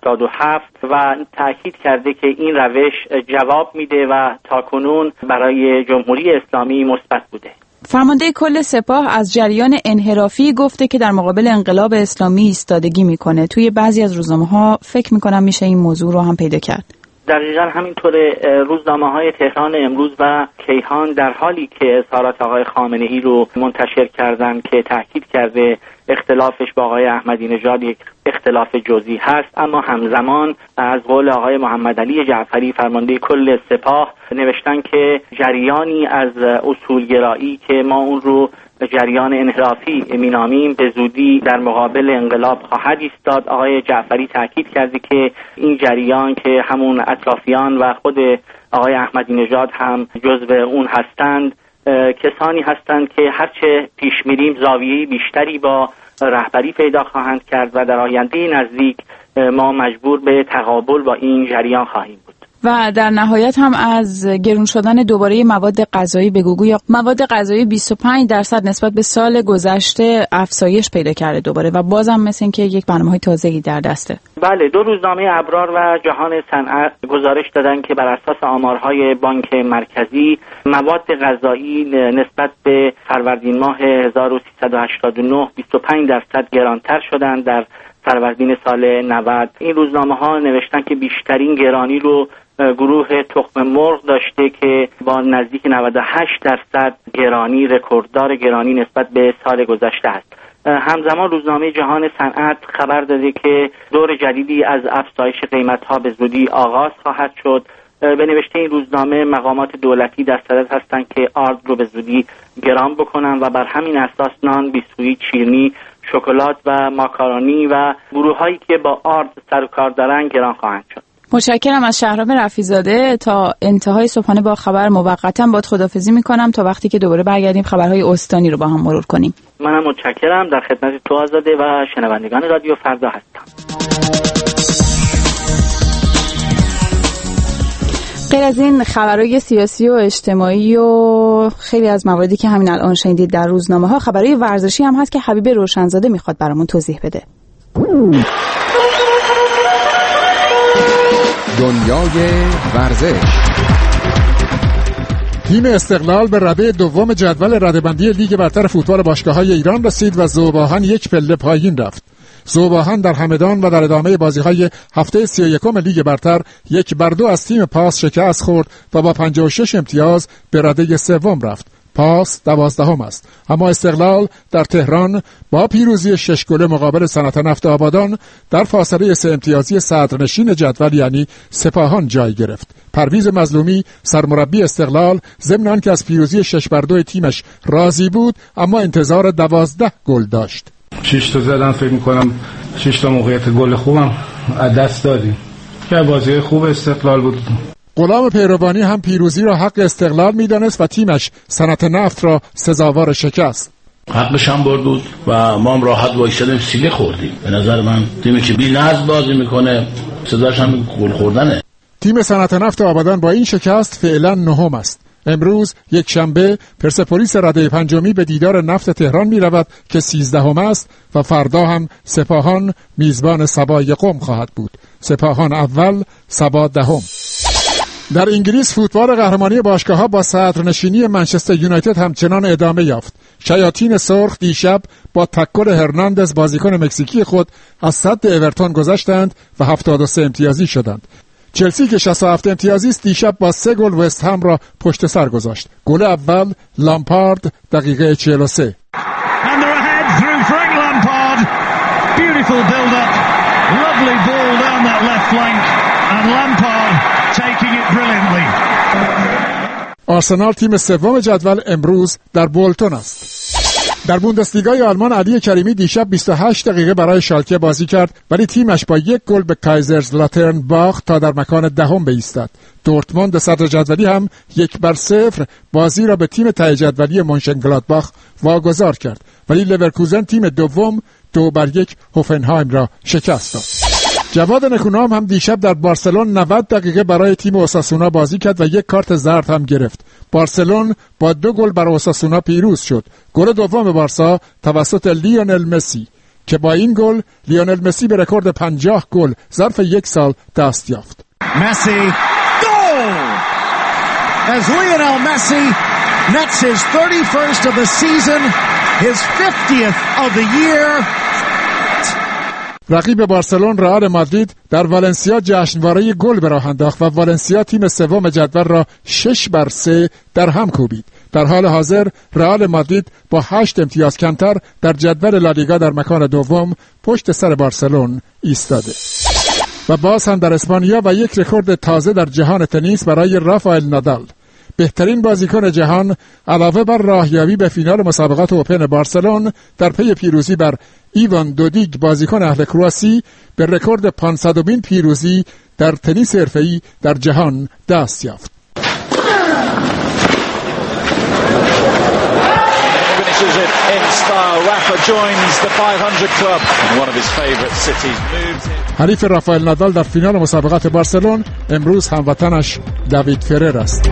77 و تأکید کرده که این روش جواب میده و تاکنون برای جمهوری اسلامی مثبت بوده.
فرمانده کل سپاه از جریان انحرافی گفته که در مقابل انقلاب اسلامی ایستادگی میکنه. توی بعضی از روزنامه‌ها فکر میکنم میشه این موضوع رو هم پیدا کرد.
دقیقاً همینطوره. روزنامه‌های تهران امروز و کیهان در حالی که اظهارات آقای خامنه‌ای رو منتشر کردن که تاکید کرده اختلافش با آقای احمدی نژاد یک اختلاف جزئی هست، اما همزمان از قول آقای محمد علی جعفری فرمانده کل سپاه نوشتن که جریانی از اصولگرایی که ما اون رو جریان انحرافی مینامیم به زودی در مقابل انقلاب خواهد ایستاد. آقای جعفری تاکید کرده که این جریان که همون اطرافیان و خود آقای احمدی نژاد هم جزو اون هستند کسانی هستند که هرچه پیش میریم زاویه بیشتری با رهبری پیدا خواهند کرد و در آینده نزدیک ما مجبور به تقابل با این جریان خواهیم بود.
و در نهایت هم از گرون شدن دوباره مواد غذایی بگو. یا مواد غذایی 25% نسبت به سال گذشته افزایش پیدا کرده دوباره و بازم مثل این که یک برنامه‌های تازه‌ای در دسته.
بله، دو روزنامه ابرار و جهان صنعت گزارش دادن که بر اساس آمارهای بانک مرکزی مواد غذایی نسبت به فروردین ماه 1389 25% گرانتر شدند در فروردین سال 90. این روزنامه ها نوشتن که بیشترین گرانی رو گروه تخم مرغ داشته که با نزدیک 98% گرانی، رکورددار گرانی نسبت به سال گذشته است. همزمان روزنامه جهان صنعت خبر داده که دور جدیدی از افزایش قیمت‌ها به زودی آغاز خواهد شد. به نوشته این روزنامه مقامات دولتی در صدد هستند که آرد رو به زودی گران بکنن و بر همین اساس نان، بیسکویت، شیرینی، شکلات و ماکارونی و گروه‌هایی که با آرد سر و کار دارن گران خواهند شد.
متشکرم از شهرام رفیع‌زاده. تا انتهای صبحانه با خبر موقتا باهات خداحافظی میکنم تا وقتی که دوباره برگردیم خبرهای استانی رو با هم مرور کنیم.
منم متشکرم. در خدمت تو آزاده و شنوندگان رادیو فردا هستم.
غیر از این خبرهای سیاسی و اجتماعی و خیلی از مواردی که همین الان شنیدید در روزنامه ها، خبرهای ورزشی هم هست که حبیب روشنزاده میخواد برامون توضیح بده.
دنیای ورزش. تیم استقلال به رده دوم جدول رده‌بندی لیگ برتر فوتبال باشگاه‌های ایران رسید و ذوب‌آهن یک پله پایین رفت. ذوب‌آهن در همدان و در ادامه بازی‌های هفته 31 لیگ برتر 1-2 از تیم پاس شکست خورد و با 56 امتیاز به رده سوم رفت. پاس 12 است، اما استقلال در تهران با پیروزی 6 گله مقابل صنعت نفت آبادان در فاصله 3 امتیازی صدرنشین جدول یعنی سپاهان جای گرفت. پرویز مظلومی سرمربی استقلال ضمن آنکه از پیروزی 6-2 تیمش راضی بود، اما انتظار 12 گل داشت.
6 تا زدن، فکر می‌کنم 6 تا موقعیت گل خوبم از دست دادیم. که بازی خوب استقلال بود.
غلام پیروانی هم پیروزی را حق استقلال می‌دانست و تیمش صنعت نفت را سزاوار شکست.
حقش هم برد بود و ما هم راحت وایسادیم سیلی خوردیم. به نظر من تیمی که بی‌نظم بازی می‌کنه صداش هم گل خوردنه.
تیم صنعت نفت آبادان با این شکست فعلا نهم است. امروز یک شنبه پرسپولیس رده پنجمی به دیدار نفت تهران می رود که 13 است و فردا هم سپاهان میزبان سبای قم خواهد بود. سپاهان اول، سبا دهم. در انگلیس فوتبال قهرمانی باشگاه‌ها با صدرنشینی منچستر یونایتد همچنان ادامه یافت. شیاطین سرخ دیشب با تکل هرناندز بازیکن مکزیکی خود از سد اورتون گذشتند و 73 امتیازی شدند. چلسی که 67 امتیازی است دیشب با 3 گل وست هم را پشت سر گذاشت. گل اول لامپارد دقیقه 43. آرسنال تیم سوم جدول امروز در بولتون است. در بوندسلیگای آلمان علی کریمی دیشب 28 دقیقه برای شالکه بازی کرد، ولی تیمش با 1 گل به کایزرزلاترن باخت تا در مکان دهم بایستد. دورتموند صدر جدولی هم 1-0 بازی را به تیم ته جدولی مونشنگلادباخ واگذار کرد، ولی لورکوزن تیم دوم 2-1 هوفنهایم را شکست داد. جواد نکونام هم دیشب در بارسلون 90 دقیقه برای تیم اوساسونا بازی کرد و 1 کارت زرد هم گرفت. بارسلون با 2 گل بر اوساسونا پیروز شد. گل دوم بارسا توسط لیونل مسی که با این گل لیونل مسی به رکورد 50 گل ظرف 1 سال دست یافت.
مسی گل! As Lionel Messi nets his 31st of the season, his 50th of the year.
رقیب بارسلون رئال مادرید در والنسیا جشنواره گل به راه انداخت و والنسیا تیم سوم جدول را 6-3 در هم کوبید. در حال حاضر رئال مادرید با 8 امتیاز کمتر در جدول لالیگا در مکان دوم پشت سر بارسلون ایستاده. و باز هم در اسپانیا و 1 رکورد تازه در جهان تنیس برای رافائل نادال. بهترین بازیکن جهان علاوه بر راهیابی به فینال مسابقات اوپن بارسلون در پی پیروزی بر ایوان دودیگ بازیکن اهل کرواسی به رکورد 500مین پیروزی در تنیس حرفه‌ای در جهان دست یافت.
finishes it in style. Rafa joins the 500 club in one of his favorite cities.
حریف رافائل نادال در فینال مسابقات بارسلون امروز هموطنش دیوید فرر است.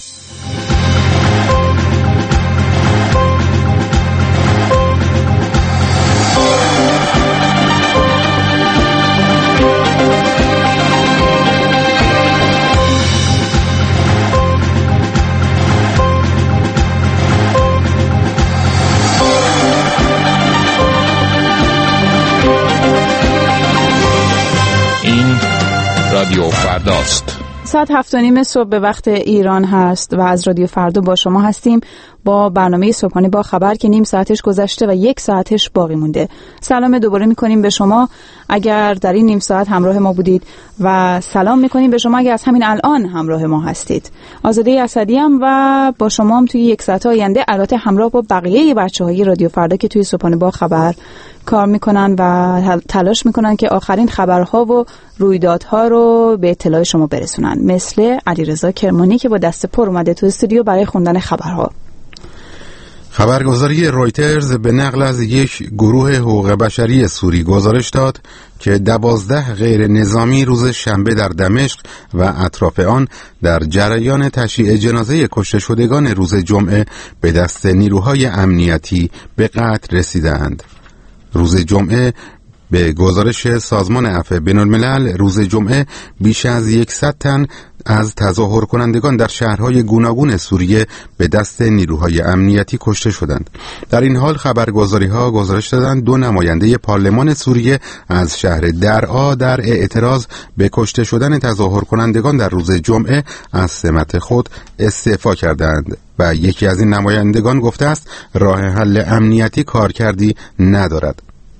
رادیو فرداست.
ساعت 7:30 صبح به وقت ایران هست و از رادیو فردا با شما هستیم با برنامه صبحانه با خبر که نیم ساعتش گذشته و 1 ساعتش باقی مونده. سلام دوباره میکنیم به شما اگر در این نیم ساعت همراه ما بودید و سلام میکنیم به شما اگر از همین الان همراه ما هستید. آزاده اسدی ام و با شما هم توی 1 ساعت آینده البته همراه با بقیه بچه‌های رادیو فردا که توی صبحانه با خبر کار میکنن و تلاش میکنن که آخرین خبرها و رویدادها رو به اطلاع شما برسونن، مثل علیرضا کرمانی که با دست پر اومده تو استودیو برای خوندن خبرها.
خبرگزاری رویترز به نقل از یک گروه حقوق بشری سوری گزارش داد که 12 غیر نظامی روز شنبه در دمشق و اطراف آن در جریان تشییع جنازه کشته شدگان روز جمعه به دست نیروهای امنیتی به قتل رسیدند. روز جمعه به گزارش سازمان عفو بین‌الملل روز جمعه بیش از 100 تن از تظاهر کنندگان در شهرهای گوناگون سوریه به دست نیروهای امنیتی کشته شدند. در این حال خبرگزاری‌ها گزارش دادند 2 نماینده پارلمان سوریه از شهر درعا در اعتراض به کشته شدن تظاهر کنندگان در روز جمعه از سمت خود استعفا کردند و یکی از این نمایندگان گفته است راه حل امنیتی کارکردی ندارد.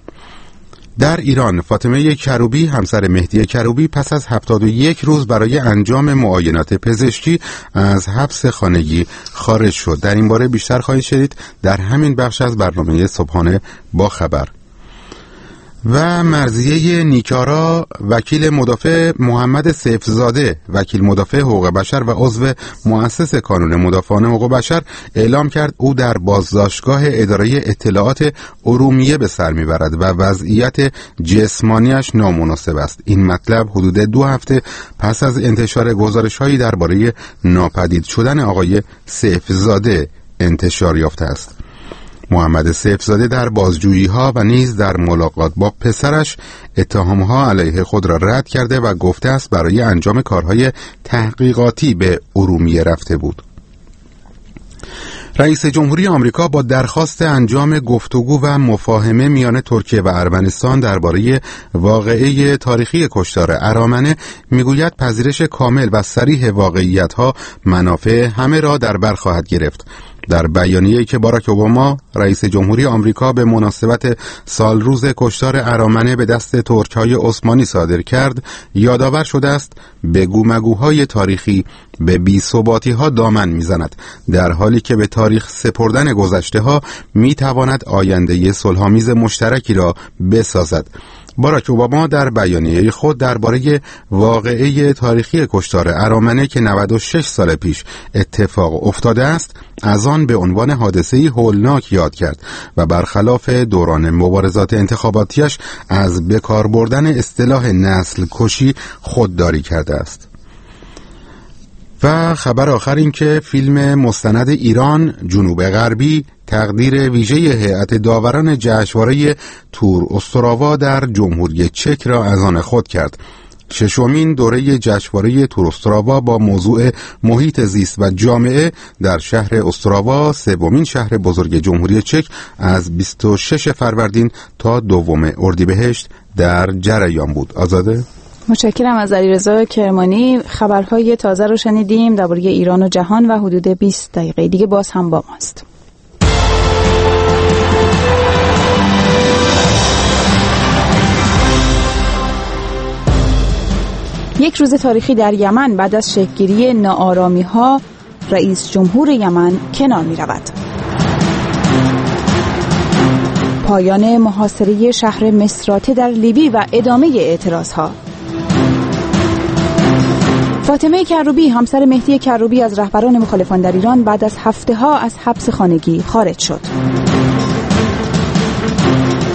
در ایران فاطمه کروبی همسر مهدی کروبی پس از 71 روز برای انجام معاینات پزشکی از حبس خانگی خارج شد. در این باره بیشتر خواهید شنید در همین بخش از برنامه صبحانه با خبر. و مرضیه نیکارا وکیل مدافع محمد سیفزاده وکیل مدافع حقوق بشر و عضو مؤسس کانون مدافعان حقوق بشر اعلام کرد او در بازداشتگاه اداره اطلاعات ارومیه به سر میبرد و وضعیت جسمانیش نامناسب است. این مطلب حدود 2 هفته پس از انتشار گزارش‌هایی درباره ناپدید شدن آقای سیفزاده انتشار یافته است. محمد سیفزاده در بازجویی‌ها و نیز در ملاقات با پسرش اتهام‌ها علیه خود را رد کرده و گفته است برای انجام کارهای تحقیقاتی به ارومیه رفته بود. رئیس جمهوری آمریکا با درخواست انجام گفتگو و مفاهمه میان ترکیه و ارمنستان درباره واقعه تاریخی کشتار ارامنه میگوید پذیرش کامل و صریح واقعیت‌ها منافع همه را در بر خواهد گرفت. در بیانیه‌ای که باراک اوباما رئیس جمهوری آمریکا به مناسبت سالروز کشتار ارامنه به دست ترک‌های عثمانی صادر کرد، یادآور شده است بگومگوهای تاریخی به بی‌ثباتی‌ها دامن می‌زند، در حالی که به تاریخ سپردن گذشته‌ها می‌تواند آینده صلح‌آمیز مشترکی را بسازد. باراک اوباما در بیانیه خود درباره واقعه تاریخی کشتار ارامنه که 96 سال پیش اتفاق افتاده است از آن به عنوان حادثه‌ای هولناک یاد کرد و برخلاف دوران مبارزات انتخاباتیش از بکار بردن اصطلاح نسل کشی خودداری کرده است. و خبر آخر این که فیلم مستند ایران جنوب غربی تقدیر ویژه هیئت داوران جشنواره تور استراوا در جمهوری چک را از آن خود کرد. 6مین دوره جشنواره تور استراوا با موضوع محیط زیست و جامعه در شهر استراوا، 3مین شهر بزرگ جمهوری چک، از 26 فروردین تا 2 اردیبهشت در جریان بود. آزاده؟
متشکرم از علیرضا کرمانی. خبرهای تازه رو شنیدیم درباره ایران و جهان و حدود 20 دقیقه دیگه باز هم با ماست. یک روز تاریخی در یمن بعد از شکل‌گیری ناآرامی‌ها، رئیس جمهور یمن کنار می‌رود. پایان محاصره شهر مصراته در لیبی و ادامه اعتراضها. فاطمه کروبی همسر مهدی کروبی از رهبران مخالفان در ایران بعد از هفته‌ها از حبس خانگی خارج شد.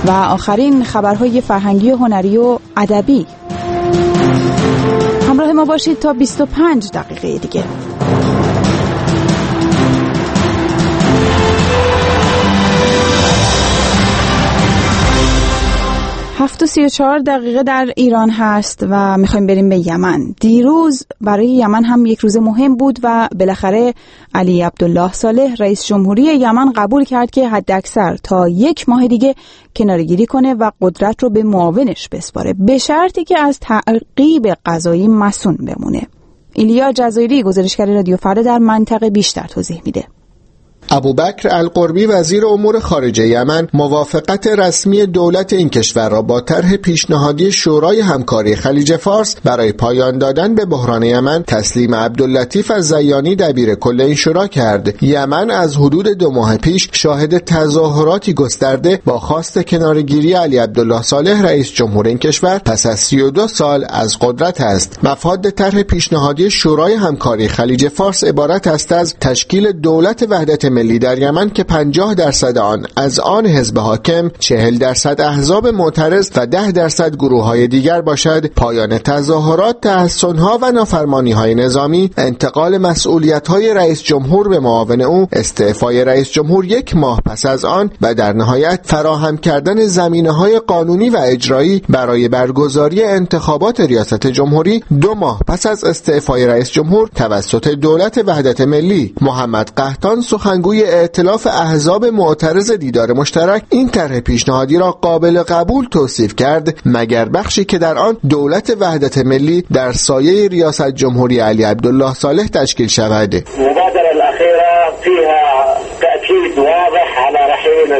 و آخرین خبرهای فرهنگی و هنری و ادبی. همراه ما باشید تا 25 دقیقه دیگه. 7:34 دقیقه در ایران هست و میخوایم بریم به یمن. دیروز برای یمن هم یک روز مهم بود و بالاخره علی عبدالله صالح رئیس جمهوری یمن قبول کرد که حداکثر تا 1 ماه دیگه کناره‌گیری کنه و قدرت رو به معاونش بسپاره، به شرطی که از تعقیب قضایی مصون بمونه. ایلیا جزایری گزارشگر رادیو فردا در منطقه بیشتر توضیح میده.
ابوبکر القربی وزیر امور خارجه یمن موافقت رسمی دولت این کشور را با طرح پیشنهادی شورای همکاری خلیج فارس برای پایان دادن به بحران یمن تسلیم عبداللطیف الزیانی دبیر کل این شورا کرد. یمن از حدود 2 ماه پیش شاهد تظاهراتی گسترده با خواست کناره‌گیری علی عبدالله صالح رئیس جمهور این کشور پس از 32 سال از قدرت است. مفاد طرح پیشنهادی شورای همکاری خلیج فارس عبارت است از تشکیل دولت وحدت ملی در یمن که 50% آن از آن حزب حاکم، 40% احزاب معترض و 10% گروه‌های دیگر باشد، پایان تظاهرات، تحصن‌ها و نافرمانی‌های نظامی، انتقال مسئولیت‌های رئیس جمهور به معاون او، استعفای رئیس جمهور 1 ماه پس از آن و در نهایت فراهم کردن زمینه‌های قانونی و اجرایی برای برگزاری انتخابات ریاست جمهوری 2 ماه پس از استعفای رئیس جمهور توسط دولت وحدت ملی. محمد قحطان سخنگوی ائتلاف احزاب معترض دیدار مشترک این طرح پیشنهادی را قابل قبول توصیف کرد، مگر بخشی که در آن دولت وحدت ملی در سایه ریاست جمهوری علی عبدالله صالح تشکیل شود.
المبادرة الأخيرة فيها تأكيد واضح على رحيل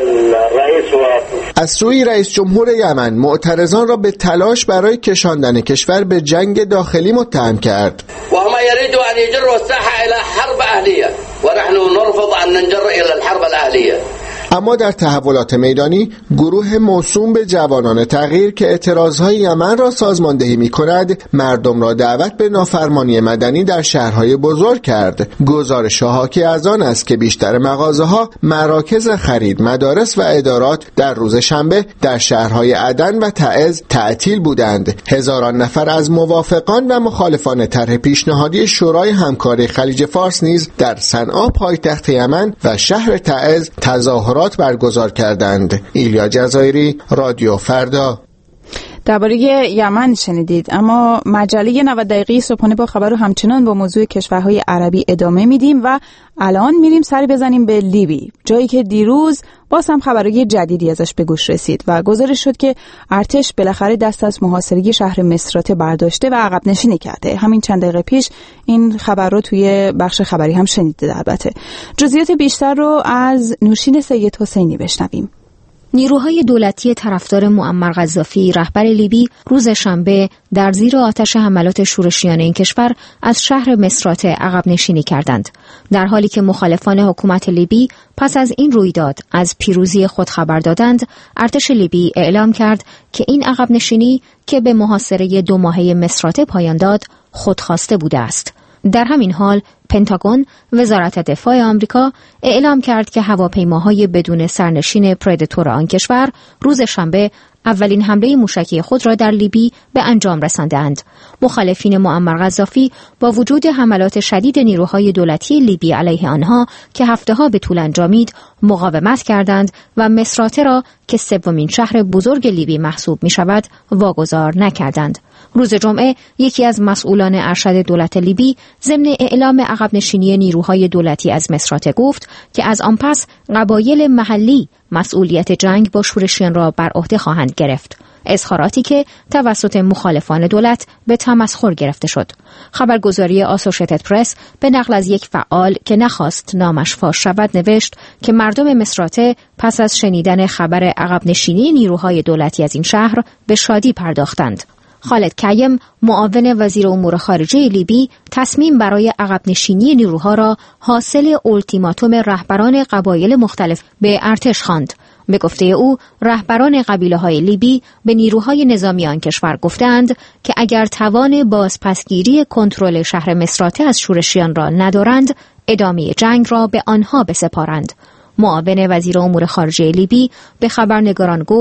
الرئيس
از سوی رئیس جمهور یمن معترضان را به تلاش برای کشاندن کشور به جنگ داخلی متهم کرد.
وهم يريدوا أن يجروا الساحة إلى حرب أهلية ونحن نرفض أن ننجر إلى الحرب الأهلية.
اما در تحولات میدانی گروه موسوم به جوانان تغییر که اعتراضهای یمن را سازماندهی می‌کند مردم را دعوت به نافرمانی مدنی در شهرهای بزرگ کرد. گزارش‌ها حاکی از آن است که بیشتر مغازه‌ها، مراکز خرید، مدارس و ادارات در روز شنبه در شهرهای عدن و تعز تعطیل بودند. هزاران نفر از موافقان و مخالفان طرح پیشنهادی شورای همکاری خلیج فارس نیز در صنعا پایتخت یمن و شهر تعز تظاهرات برگزار کردند. ایلیا جزایری، رادیو فردا.
درباره یمن شنیدید، اما مجله 90 دقیقه صبحانه با خبر رو همچنان با موضوع کشورهای عربی ادامه میدیم و الان میریم سری بزنیم به لیبی، جایی که دیروز باز هم خبرهای جدیدی ازش به گوش رسید و گزارش شد که ارتش بالاخره دست از محاصره شهر مصرات برداشته و عقب نشینی کرده. همین چند دقیقه پیش این خبر رو توی بخش خبری هم شنیدید. البته جزئیات بیشتر رو از نوشین سید حسینی بشنویم.
نیروهای دولتی طرفدار معمر قذافی رهبر لیبی روز شنبه در زیر آتش حملات شورشیان این کشور از شهر مصرات عقب نشینی کردند، در حالی که مخالفان حکومت لیبی پس از این رویداد از پیروزی خود خبر دادند. ارتش لیبی اعلام کرد که این عقب نشینی که به محاصره 2 ماهه مصرات پایان داد خودخواسته بوده است. در همین حال پنتاگون، وزارت دفاع آمریکا، اعلام کرد که هواپیماهای بدون سرنشین پردتور آن کشور روز شنبه اولین حمله موشکی خود را در لیبی به انجام رساندند. مخالفین معمر قذافی با وجود حملات شدید نیروهای دولتی لیبی علیه آنها که هفته‌ها به طول انجامید، مقاومت کردند و مصرات را که 3مین شهر بزرگ لیبی محسوب می‌شود واگذار نکردند. روز جمعه یکی از مسئولان ارشد دولت لیبی ضمن اعلام عقب نشینی نیروهای دولتی از مصرات گفت که از آن پس قبایل محلی مسئولیت جنگ با شورشیان را بر عهده خواهند گرفت. اظهاراتی که توسط مخالفان دولت به تمسخر گرفته شد. خبرگزاری آسوشیتد پرس به نقل از یک فعال که نخواست نامش فاش شود نوشت که مردم مصراته پس از شنیدن خبر عقب نشینی نیروهای دولتی از این شهر به شادی پرداختند. خالد کیم، معاون وزیر امور خارجه لیبی، تصمیم برای عقب نشینی نیروها را حاصل اولتیماتوم رهبران قبایل مختلف به ارتش خواند. به گفته او، رهبران قبیله‌های لیبی به نیروهای نظامی آن کشور گفتند که اگر توان بازپسگیری کنترل شهر مصراته از شورشیان را ندارند، ادامه جنگ را به آنها بسپارند. معاون وزیر امور خارجه لیبی به خبرنگاران گفت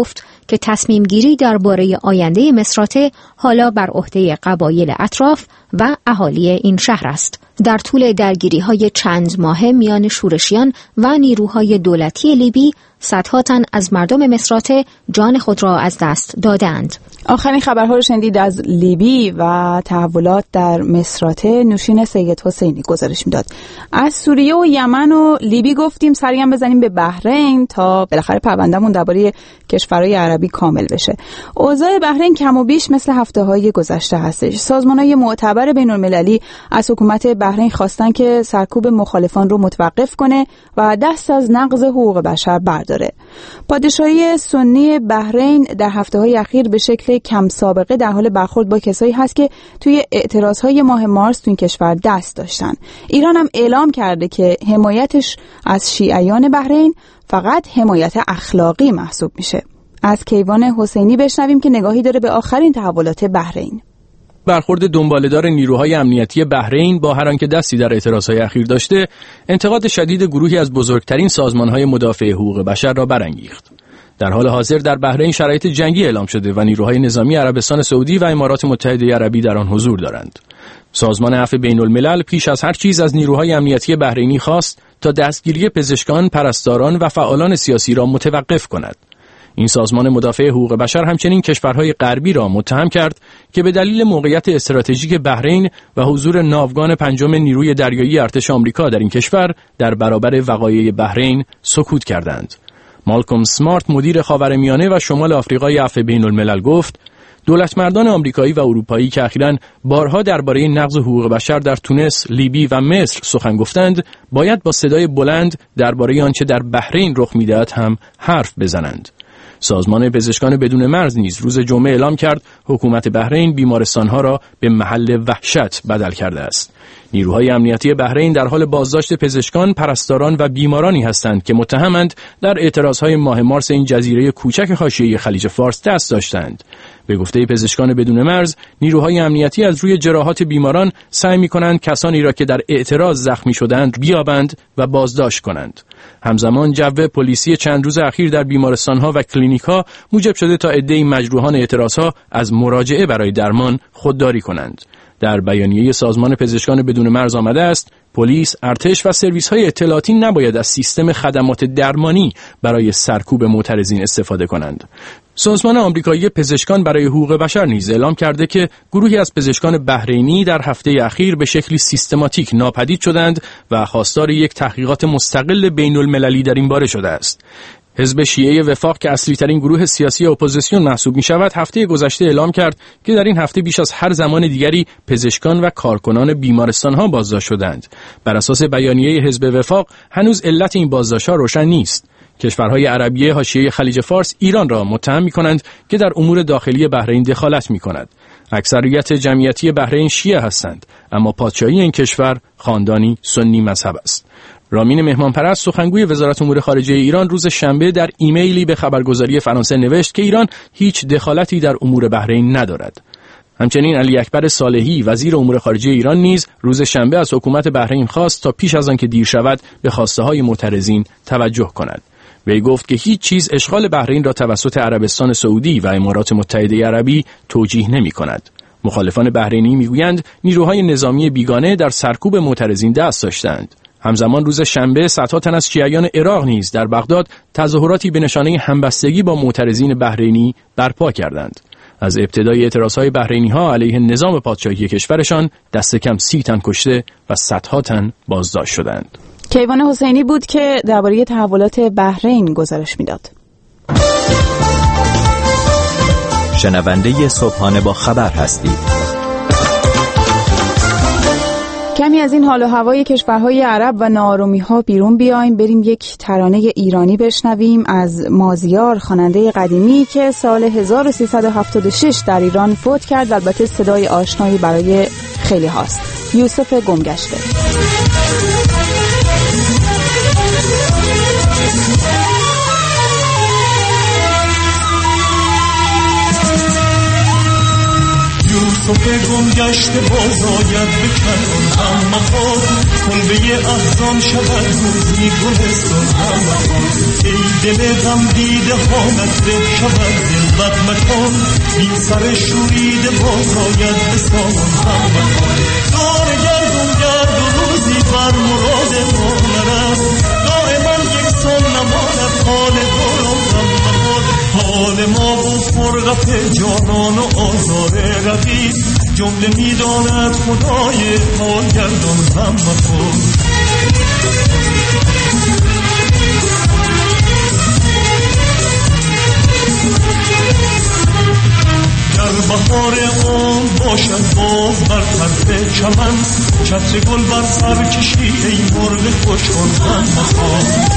که تصمیم گیری درباره آینده مصراته حالا بر عهده قبایل اطراف و اهالی این شهر است. در طول درگیری‌های چند ماهه میان شورشیان و نیروهای دولتی لیبی، صدها تن از مردم مصراته جان خود را از دست دادند.
آخرین خبرها رو شنیدید از لیبی و تحولات در مصراته. نوشین سید حسینی گزارش میداد. از سوریه و یمن و لیبی گفتیم، سری هم بزنیم به بحرین تا بالاخره پروندهمون درباره کشورهای عربی کامل بشه. اوضاع بحرین کم و بیش مثل هفته‌های گذشته هستش. سازمان‌های معتبر بین‌المللی از حکومت بحرین خواستن که سرکوب مخالفان رو متوقف کنه و دست از نقض حقوق بشر برداره. پادشاهی سنی بحرین در هفته‌های اخیر به شکل کم سابقه در حال برخورد با کسایی هست که توی اعتراضهای ماه مارس تو این کشور دست داشتن. ایران هم اعلام کرده که حمایتش از شیعیان بحرین فقط حمایت اخلاقی محسوب میشه. از کیوان حسینی بشنویم که نگاهی داره به آخرین تحولات بحرین.
برخورد دنباله‌دار نیروهای امنیتی بحرین با هر آنکه دستی در اعتراضهای اخیر داشته، انتقاد شدید گروهی از بزرگترین سازمان‌های مدافع حقوق بشر را برانگیخت. در حال حاضر در بحرین شرایط جنگی اعلام شده و نیروهای نظامی عربستان سعودی و امارات متحده عربی در آن حضور دارند. سازمان عفو بین‌الملل پیش از هر چیز از نیروهای امنیتی بحرینی خواست تا دستگیری پزشکان، پرستاران و فعالان سیاسی را متوقف کند. این سازمان مدافع حقوق بشر همچنین کشورهای غربی را متهم کرد که به دلیل موقعیت استراتژیک بحرین و حضور ناوگان پنجم نیروی دریایی ارتش آمریکا در این کشور در برابر وقایع بحرین سکوت کردند. مالکوم سمارت، مدیر خاورمیانه و شمال آفریقای عفو بین‌الملل گفت: دولتمردان آمریکایی و اروپایی که اخیراً بارها درباره نقض حقوق بشر در تونس، لیبی و مصر سخن گفتند، باید با صدای بلند درباره آنچه در بحرین رخ می‌دهد هم حرف بزنند. سازمان پزشکان بدون مرز نیز روز جمعه اعلام کرد حکومت بحرین بیمارستانها را به محل وحشت بدل کرده است. نیروهای امنیتی بحرین در حال بازداشت پزشکان، پرستاران و بیمارانی هستند که متهمند در اعتراضهای ماه مارس این جزیره کوچک حاشیه‌ای خلیج فارس دست داشتند. به گفته پزشکان بدون مرز، نیروهای امنیتی از روی جراحات بیماران سعی می‌کنند کسانی را که در اعتراض زخمی شدند بیابند و بازداشت کنند. همزمان جو پلیسی چند روز اخیر در بیمارستان‌ها و کلینیک‌ها موجب شده تا عده‌ای مجروحان اعتراض‌ها از مراجعه برای درمان خودداری کنند. در بیانیه سازمان پزشکان بدون مرز آمده است: پلیس، ارتش و سرویس‌های اطلاعاتی نباید از سیستم خدمات درمانی برای سرکوب معترضین استفاده کنند. سازمان آمریکایی پزشکان برای حقوق بشر نیز اعلام کرده که گروهی از پزشکان بحرینی در هفته اخیر به شکلی سیستماتیک ناپدید شدند و خواستار یک تحقیقات مستقل بین‌المللی در این باره شده است. حزب شیعه وفاق که اصلی‌ترین گروه سیاسی اپوزیسیون محسوب می‌شود، هفته گذشته اعلام کرد که در این هفته بیش از هر زمان دیگری پزشکان و کارکنان بیمارستان‌ها بازداشت شدند. بر اساس بیانیه حزب وفاق، هنوز علت این بازداشت‌ها روشن نیست. کشورهای عربیه حاشیه خلیج فارس ایران را متهم می‌کنند که در امور داخلی بحرین دخالت می‌کند. اکثریت جمعیتی بحرین شیعه هستند، اما پادشاهی این کشور خاندانی سنی مذهب است. رامین مهمانپرست، سخنگوی وزارت امور خارجه ایران، روز شنبه در ایمیلی به خبرگزاری فرانسه نوشت که ایران هیچ دخالتی در امور بحرین ندارد. همچنین علی اکبر صالحی، وزیر امور خارجه ایران، نیز روز شنبه از حکومت بحرین خواست تا پیش از آن که دیر شود به خواسته‌های معترضین توجه کند. وی گفت که هیچ چیز اشغال بحرین را توسط عربستان سعودی و امارات متحده عربی توجیه نمی‌کند. مخالفان بحرینی میگویند نیروهای نظامی بیگانه در سرکوب معترضین دست داشتند. همزمان روز شنبه صدها تن از شیعیان عراق نیز در بغداد تظاهراتی به نشانه همبستگی با معترضین بحرینی برپا کردند. از ابتدای اعتراضهای بحرینی‌ها علیه نظام پادشاهی کشورشان دست کم 30 تن کشته و صدها تن بازداشت شدند.
کیوان حسینی بود که درباره تحولات بحرین گزارش میداد.
شنونده صبحانه با خبر هستید.
کمی از این حال و هوای کشورهای عرب و ناآرامی‌ها بیرون بیایم، بریم یک ترانه ایرانی بشنویم از مازیار، خواننده قدیمی که سال 1376 در ایران فوت کرد. البته صدای آشنایی برای خیلی هاست. یوسف گمگشته.
یوسف یوسف گم گشته باز آید به کنون هم مخور کلبه احزان شود روزی گلستان هم مخور ای دل غم دیده حالت به شود دلبد مکان بی سر شوریده باز آید به سامان هم مخور دار گردون گرد و روزی بر مراد ما نرست دائما یک سان نماند حال دوران هم مخور حال ما و فرقت جانان و آزار رقیب جمله میداند خدای حال گردان هم مخور در بهار عمر باشد باز بر طرف چمن چتر گل بر سر کشی ای مرغ خوش کن هم مخور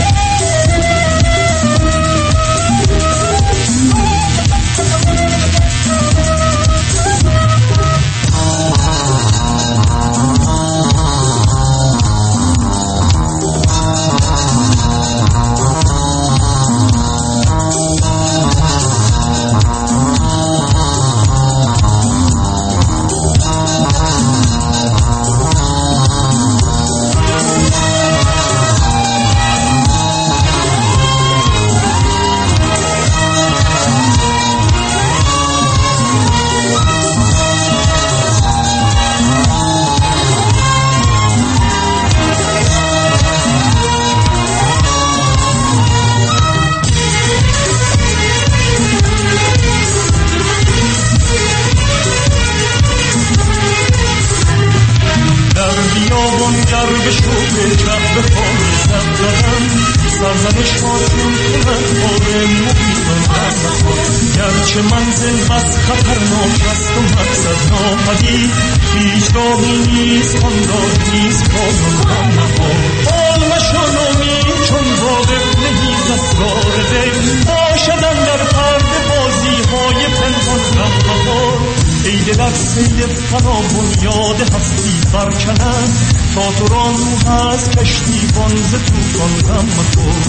سرزنش ها چون کنند آره مبینم گرچه منزل بس خطرناک است و مقصد ناپدید هیچ راهی نیست آن راه نیست بازم هم نهاد حال مشان امید چون واقف نهیز اسرار دل باشدن در پرده بازی های پنهان غم بهار ای دل از سیل فنا بنیاد هستی برکنند تا تو را نو هست کشتیبان ز طوفان غم مخور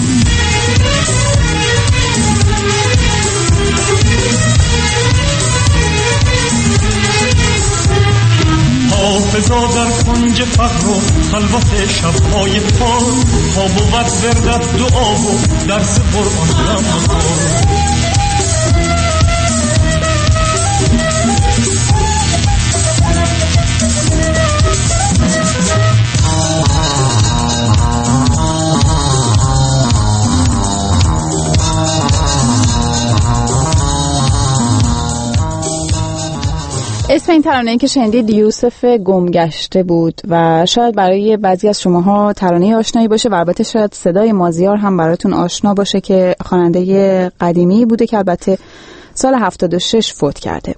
حافظا در کنج فقر و خلوت شبهای پار تا بود وردت دعا و درس قرآن غم مخور
اسم این ترانه‌ای که شنیدید یوسف گمگشته بود و شاید برای بعضی از شماها ترانه آشنایی باشه و البته شاید صدای مازیار هم براتون آشنا باشه که خواننده قدیمی بوده که البته سال 76 فوت کرده.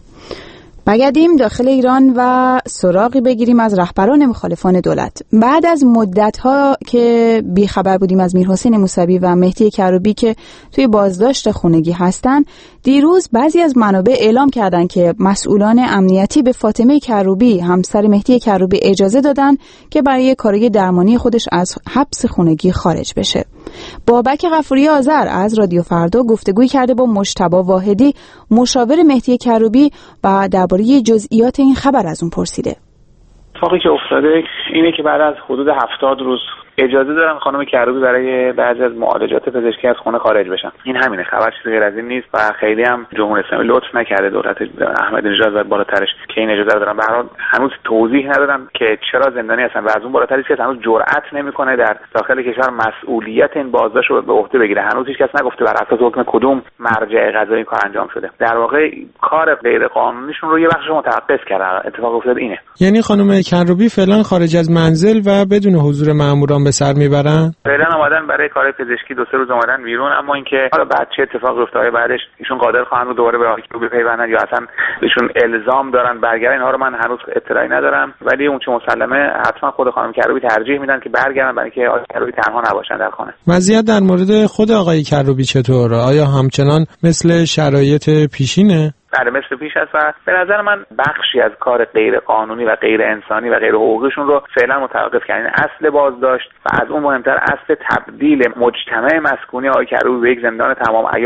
بگردیم داخل ایران و سراغی بگیریم از رهبران مخالفان دولت. بعد از مدت‌ها که بیخبر بودیم از میرحسین موسوی و مهدی کروبی که توی بازداشت خونگی هستن، دیروز بعضی از منابع اعلام کردن که مسئولان امنیتی به فاطمه کروبی همسر مهدی کروبی اجازه دادن که برای کارهای درمانی خودش از حبس خونگی خارج بشه. بابک غفوری آذر از رادیو فردا گفتگوی کرده با مجتبی واحدی مشاور مهدی کروبی و درباره جزئیات این خبر از اون پرسیده.
اتفاقی که افتاده اینه که بعد از حدود 70 روز اجازه دارن خانم کروبی برای بعضی از معالجات پزشکی از خونه خارج بشن. این همینه، خبر چیزی غیر از این نیست و خیلی هم جمهوری اسلامی لطف نکرده دولت احمدی نژاد و بالاترش که این اجازه رو دارن. به هر حال هنوز توضیح ندادن که چرا زندانی هستن و از اون بالاتر که هنوز جرئت نمیکنه در داخل کشور مسئولیت این بازداشت رو به عهده بگیره. هنوز هیچ کس نگفته بر اساس حکم کدوم مرجع قضایی این کار انجام شده. در واقع کار غیر قانونیشون رو یه بخشش متوقف کرده. اتفاق افتاده اینه.
یعنی خانم کروبی فعلا خارج از منزل و بدون حضور ماموران به سر میبرن؟
فعلا اومدن برای کار پزشکی 2-3 روز اومدن بیرون، اما اینکه حالا بعد چه اتفاقی افتاده بعدش ایشون قادر خواهند دوباره به آقای بپیوندن یا اصلا ایشون الزام دارن برگردن، اینها رو من هنوز اطلاعی ندارم، ولی اون چه مسلمه حتما خود خانم کروبی ترجیح میدن که برگردن برای اینکه آقای کروبی تنها نباشن در خانه.
وضعیت در مورد خود آقای کروبی چطوره؟ آیا همچنان مثل شرایط پیشینه؟
بله مثل پیش است و به نظر من بخشی از کار غیر قانونی و غیر انسانی و غیر حقوقیشون رو فعلا متوقف کردن. اصل بازداشت و از اون مهمتر اصل تبدیل مجتمع مسکونی آقای کروبی به یک زندان تمام عیار که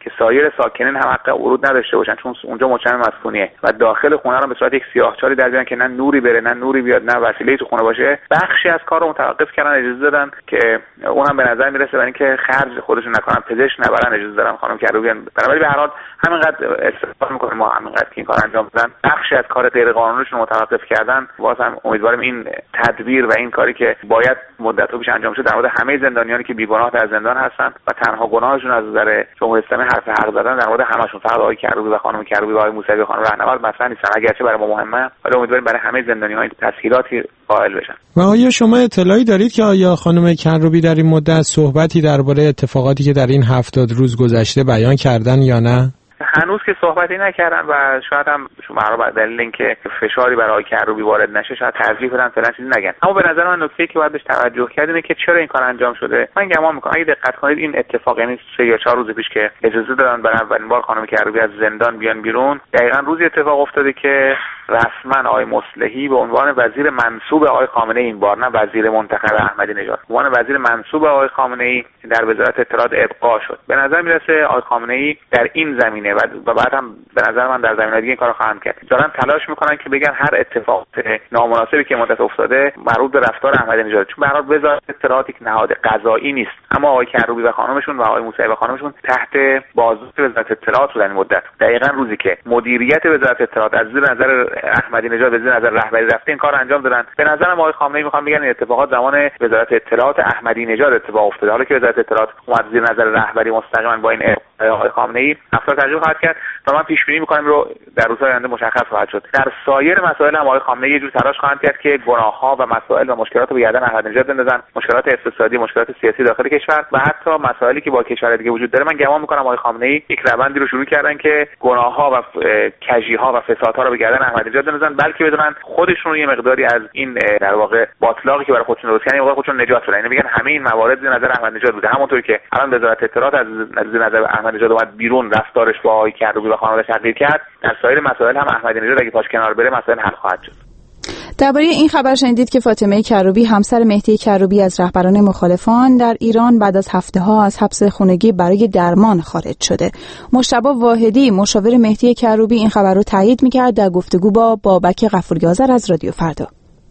که سایر ساکنین هم حق ورود نداشته باشن، چون اونجا مجتمع مسکونیه و داخل خونه رو به صورت یک سیاهچالی در بیان که نه نوری بره نه نوری بیاد نه وسیله‌ای تو خونه باشه، بخشی از کار رو متوقف کردن، اجازه دادن که اونم به نظر میرسه برای اینکه خرج خودشون نکنن، پزشک نبرن، اجازه دادن خانم کروبیان. بنابراین به هر حال همینقدر استفاده می‌کنه، ما همینقدر که این کار انجام دادن، بخشی از کار غیر قانونیشون متوقف کردن. واسه امیدواریم این تدبیر و این کاری که باید مدت‌ها پیش انجام شد در مورد همه زندانیانی که بیگناه در زندان هستن و تنها گناهشون از نظر جمهوری اسلامی حرف حق زدن در مورد همشون، فقط آقای کروبی و خانم کروبی و آقای موسوی و خانم رهنورد مثلا نیستن، اگرچه برای ما مهمه، ولی امیدواریم برای همه زندانیان تسهیلاتی قائل بشن.
و آیا شما اطلاعی دارید که آیا خانم کروبی در این مدت صحبتی درباره اتفاقاتی که در این 70 روز گذشته بیان کردن یا نه؟
هنوز که صحبتی نکردن و شاید هم شما به دلیل اینکه فشاری برای کروبی وارد نشه شاید ترجیح بدن فعلا چیزی نگن. اما به نظر من نکته‌ای که باید بهش توجه کرد اینه که چرا این کار انجام شده. من گمان می‌کنم اگه دقت کنید این اتفاق، یعنی 3 یا 4 روز پیش که اجازه دادن برای اولین بار خانم کروبی از زندان بیان بیرون، دقیقاً روزی اتفاق افتاده که رسما آقای مصلحی به عنوان وزیر منصوب آقای خامنه‌ای، این بار نه وزیر منتخب احمدی نژاد، به عنوان وزیر منصوب آقای خامنه‌ای در وزارت اطلاعات ابقا شد. به نظر میرسه آقای خامنه‌ای در این زمینه و بعد هم به نظر من در زمینه دیگه این کارو خواهند کرد، دارن تلاش میکنن که بگن هر اتفاق نامناسبی که مدت افتاده مربوط به رفتار احمدی نژاد، چون به هر حال وزارت اطلاعات یک نهاد قضایی نیست، اما آقای کروبی و خانمشون و آقای موسوی و خانمشون تحت بازداشت وزارت اطلاعات بودن این مدت. دقیقاً روزی که مدیریت وزارت اطلاعات از زیر نظر احمدی نژاد به زیر نظر رهبری رفته این کارو انجام دادن. به نظرم آقای خامنه‌ای میخوان بگن این اتفاقات زمان وزارت اطلاعات احمدی نژاد اتفاق افتاده، حالا که وزارت اطلاعات اومد زیر نظر رهبری مستقیما با این آقای خامنه‌ای رفتار تغییر خواهد کرد و من پیش بینی می‌کنم رو در روزهای آینده مشخص خواهد شد. در سایر مسائل هم آقای خامنه‌ای یه جور تلاش خواهند کرد که گناه‌ها و مسائل و مشکلات رو به گردن احمدی نژاد بندازن، مشکلات اقتصادی، مشکلات سیاسی داخل کشور و حتی مسائلی که با کشورهای دیگه وجود داره. من گمان می‌کنم آقای خامنه‌ای یک روندی رو شروع کردن که گناه‌ها و کژی‌ها و فسادها رو به گردن احمدی نژاد بندازن، بلکه بدونن خودشون یه مقداری از این در واقع باطلاقی که برای خودشون درست کردن خودشون نجات بدن. یعنی بگن همه این موارد زیر نظر احمدی نژاد بوده، همونطوری که الان وزارت اطلاعات از زیر نظر احمدی نژاد اومد بیرون، رفتارش با آقای کروبی و خانواده تغییر کرد، در سایر مسائل هم احمدی نژاد اگه پاش کنار بره مسائل حل خواهد شد.
درباره این خبر شنیدید که فاطمه کروبی همسر مهدی کروبی از رهبران مخالفان در ایران بعد از هفته‌ها از حبس خانگی برای درمان خارج شده. مجتبی واحدی مشاور مهدی کروبی این خبر رو تایید می‌کرد در گفتگو با بابک غفوری آذر از رادیو فردا.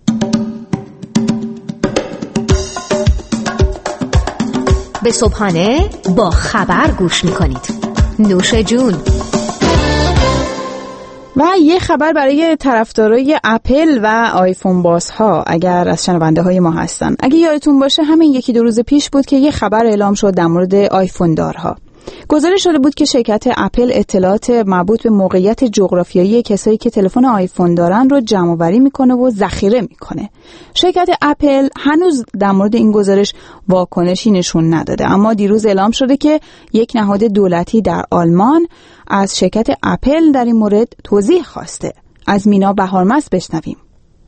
به صبحانه با خبر گوش می‌کنید. نوش جون.
و یه خبر برای طرفدارای اپل و آیفون بازها اگر از شنونده های ما هستن. اگه یادتون باشه همین 1-2 روز پیش بود که یه خبر اعلام شد در مورد آیفون دارها. گزارش شده بود که شرکت اپل اطلاعات مربوط به موقعیت جغرافیایی کسایی که تلفن آیفون دارن رو جمع‌آوری میکنه و ذخیره میکنه. شرکت اپل هنوز در مورد این گزارش واکنشی نشون نداده، اما دیروز اعلام شده که یک نهاد دولتی در آلمان از شرکت اپل در این مورد توضیح خواسته. از مینا بهارمست بشنویم.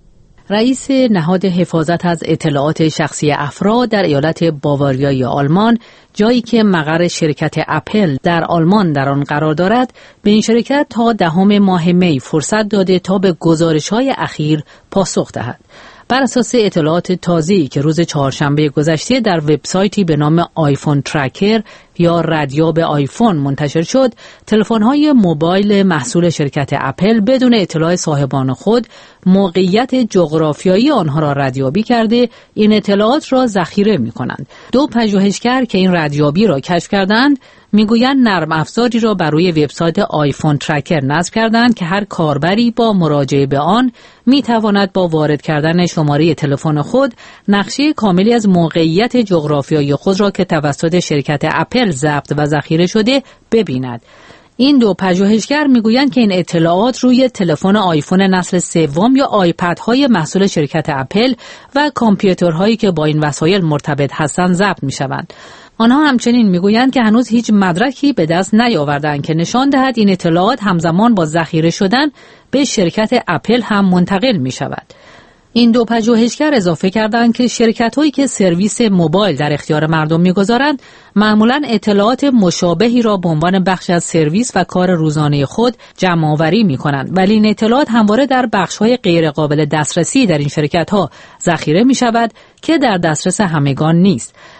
رئیس نهاد حفاظت از اطلاعات شخصی افراد در ایالت باواریای آلمان، جایی که مقر شرکت اپل در آلمان در آن قرار دارد، به این شرکت تا 10 ماه می فرصت داده تا به گزارش‌های اخیر پاسخ دهد. بر اساس اطلاعات تازه‌ای که روز چهارشنبه گذشته در وبسایتی به نام آیفون ترکر یا ردیاب آیفون منتشر شد، تلفن‌های موبایل محصول شرکت اپل بدون اطلاع صاحبان خود موقعیت جغرافیایی آنها را ردیابی کرده این اطلاعات را ذخیره می‌کنند. 2 پژوهشگر که این ردیابی را کشف کردند میگویند نرم افزاری را بر روی وبسایت آیفون ترکر نصب کردند که هر کاربری با مراجعه به آن میتواند با وارد کردن شماره تلفن خود نقشه کاملی از موقعیت جغرافیایی خود را که توسط شرکت اپل ضبط و ذخیره شده ببیند. این 2 پژوهشگر میگویند که این اطلاعات روی تلفن آیفون نسل 3 یا آیپدهای محصول شرکت اپل و کامپیوترهایی که با این وسایل مرتبط هستند ضبط میشوند. آنها همچنین میگویند که هنوز هیچ مدرکی به دست نیاوردند که نشان دهد این اطلاعات همزمان با ذخیره شدن به شرکت اپل هم منتقل می شود. این 2 پژوهشگر اضافه کردند که شرکت‌هایی که سرویس موبایل در اختیار مردم می‌گذارند معمولاً اطلاعات مشابهی را به عنوان بخش از سرویس و کار روزانه خود جمع‌آوری می‌کنند، ولی این اطلاعات همواره در بخش‌های غیر قابل دسترسی در این شرکت‌ها ذخیره می‌شود که در دسترس همگان نیست.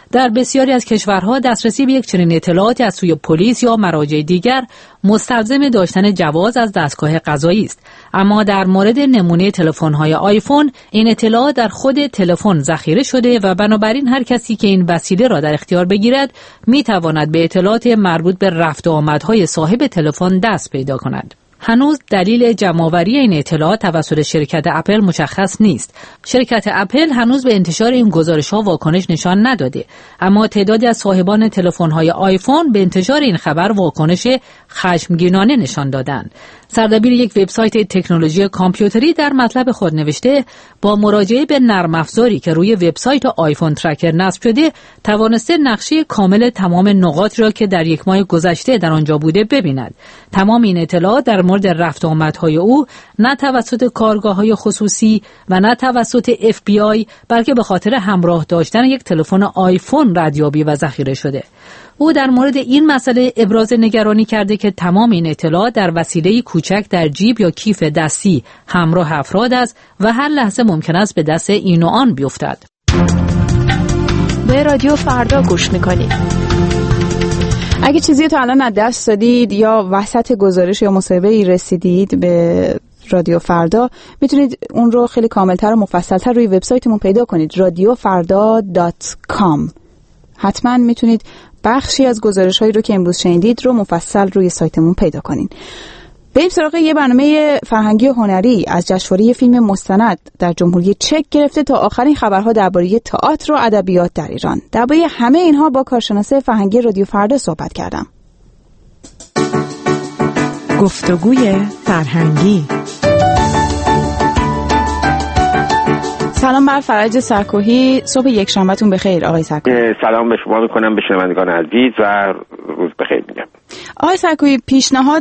در بسیاری از کشورها دسترسی به یک چنین اطلاعاتی از سوی پلیس یا مراجع دیگر مستلزم داشتن جواز از دستگاه قضایی است. اما در مورد نمونه تلفن‌های آیفون این اطلاعات در خود تلفن ذخیره شده و بنابراین هر کسی که این وسیله را در اختیار بگیرد می‌تواند به اطلاعات مربوط به رفت و آمدهای صاحب تلفن دست پیدا کند. هنوز دلیل جمع‌آوری این اطلاعات توسط شرکت اپل مشخص نیست. شرکت اپل هنوز به انتشار این گزارش‌ها واکنش نشان نداده، اما تعدادی از صاحبان تلفن‌های آیفون به انتشار این خبر واکنش خشمگینانه نشان دادند. سردبیر یک وبسایت تکنولوژی کامپیوتری در مطلب خود نوشته با مراجعه به نرم افزاری که روی وبسایت آیفون ترکر نصب شده توانسته نقشه کامل تمام نقاط را که در یک ماه گذشته در آنجا بوده ببیند. تمام این اطلاعات در مورد رفت و آمدهای او نه توسط کارگاه‌های خصوصی و نه توسط FBI بلکه به خاطر همراه داشتن یک تلفن آیفون ردیابی و ذخیره شده. او در مورد این مسئله ابراز نگرانی کرده که تمام این اطلاعات در وسیله کوچک در جیب یا کیف دستی همراه افراد است و هر لحظه ممکن است به دست این و آن بیفتد.
به رادیو فردا گوش میکنید.
اگه چیزی تا الان از دست دادید یا وسط گزارش یا مصاحبه‌ای رسیدید به رادیو فردا، میتونید اون رو خیلی کاملتر و مفصلتر روی وبسایتمون پیدا کنید، radiofarda.com. حتما میتونید بخشی از گزارش‌هایی رو که امروز شنیدید رو مفصل روی سایتمون پیدا کنین. بریم سراغ یه برنامه فرهنگی و هنری از جشنواره فیلم مستند در جمهوری چک گرفته تا آخرین خبرها درباره تئاتر و ادبیات در ایران. درباره همه اینها با کارشناس فرهنگی رادیو فردا صحبت کردم.
گفتگوی فرهنگی.
سلام بر فرج سرکوهی، صبح یک شنبهتون بخیر آقای سرکوهی.
سلام به شما میکنم، به شنوندگان عزیز و روز بخیر میگم.
آقای سرکوهی، پیشنهاد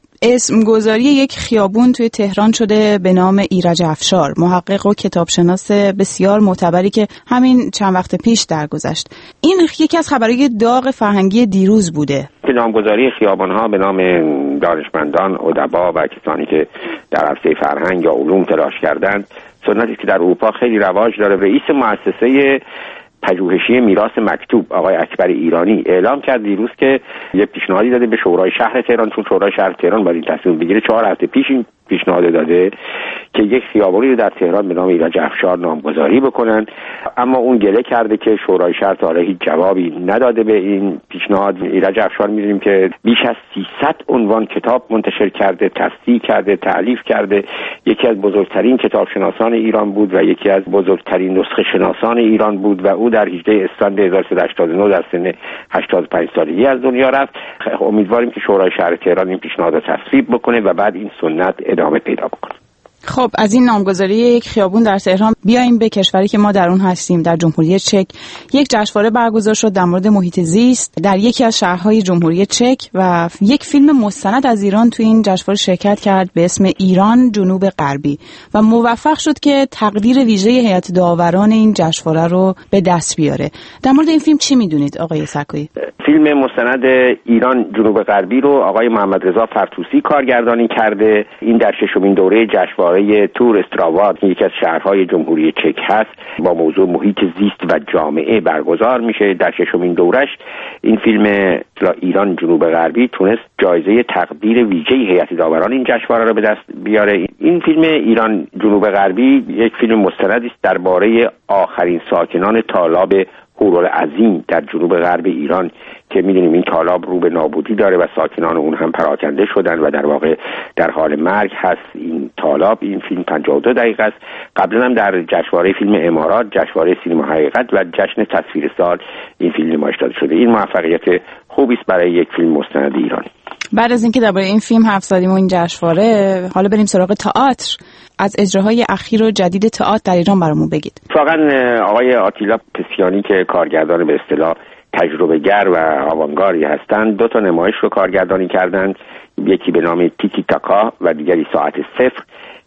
اسمگذاری یک خیابون توی تهران شده به نام ایرج افشار، محقق و کتابشناس بسیار معتبری که همین چند وقت پیش درگذشت. این یکی از خبرهای داغ فرهنگی دیروز بوده.
نامگذاری خیابان‌ها به نام دانشمندان، ادبا و کسانی که در عرصه فرهنگ یا علوم تلاش کردند سنتی که در اروپا خیلی رواج داره. رئیس مؤسسه پژوهشی میراث مکتوب آقای اکبر ایرانی اعلام کرد دیروز که یک پیشنهادی داده به شورای شهر تهران، چون شورای شهر تهران باید این تصمیم بگیره. 4 هفته پیش این پیشنهاد داده که یک خیابانی رو در تهران به نام ایرج افشار نامگذاری بکنن، اما اون گله کرده که شورای شهر تا حالا هیچ جوابی نداده به این پیشنهاد. ایرج افشار می‌دونیم که بیش از 300 عنوان کتاب منتشر کرده، تصحیح کرده، تألیف کرده، یکی از بزرگترین کتابشناسان ایران بود و یکی از بزرگترین نسخه شناسان ایران بود و او در 18 اسفند 1389 در سن 85 سالگی از دنیا رفت. امیدواریم که شورای شهر تهران این پیشنهاد رو تصویب بکنه و بعد این سنت ادامه پیدا بکنه.
خب از این نامگذاری یک خیابون در تهران بیایم به کشوری که ما در اون هستیم، در جمهوری چک. یک جشنواره برگزار شد در مورد محیط زیست در یکی از شهرهای جمهوری چک و یک فیلم مستند از ایران تو این جشنواره شرکت کرد به اسم ایران جنوب غربی و موفق شد که تقدیر ویژه هیئت داوران این جشنواره رو به دست بیاره. در مورد این فیلم چی میدونید آقای سرکویی؟
فیلم مستند ایران جنوب غربی رو آقای محمد رضا فرتوسی کارگردانی کرده. این در 6مین دوره جشنواره تور استراوا که یکی از شهرهای جمهوری چک هست با موضوع محیط زیست و جامعه برگزار میشه. در 6مین دورش این فیلم ایران جنوب غربی تونست جایزه تقدیر ویژه هیئت داوران این جشنواره رو به دست بیاره. این فیلم ایران جنوب غربی یک فیلم مستندی است درباره آخرین ساکنان تالاب هورالعظیم در جنوب غرب ایران که می‌دونیم این تالاب رو به نابودی داره و ساکنان اون هم پراکنده شدن و در واقع در حال مرگ هست این تالاب. این فیلم 52 دقیقه است. قبلا هم در جشنواره فیلم امارات، جشنواره سینما حقیقت و جشن تصویر سال این فیلم نمایش داده شده. این موفقیت خوبی است برای یک فیلم مستند ایرانی.
بعد از اینکه درباره این فیلم حرف زدیم و این جشنواره، حالا بریم سراغ تئاتر. از اجراهای اخیر و جدید تئاتر در ایران برامون بگید.
واقعا آقای آتیلا پسیانی که کارگردان به اصطلاح تجربه‌گر و آوانگاردی هستند 2 نمایش رو کارگردانی کردند، یکی به نام تیکی تاکا و دیگری ساعت صفر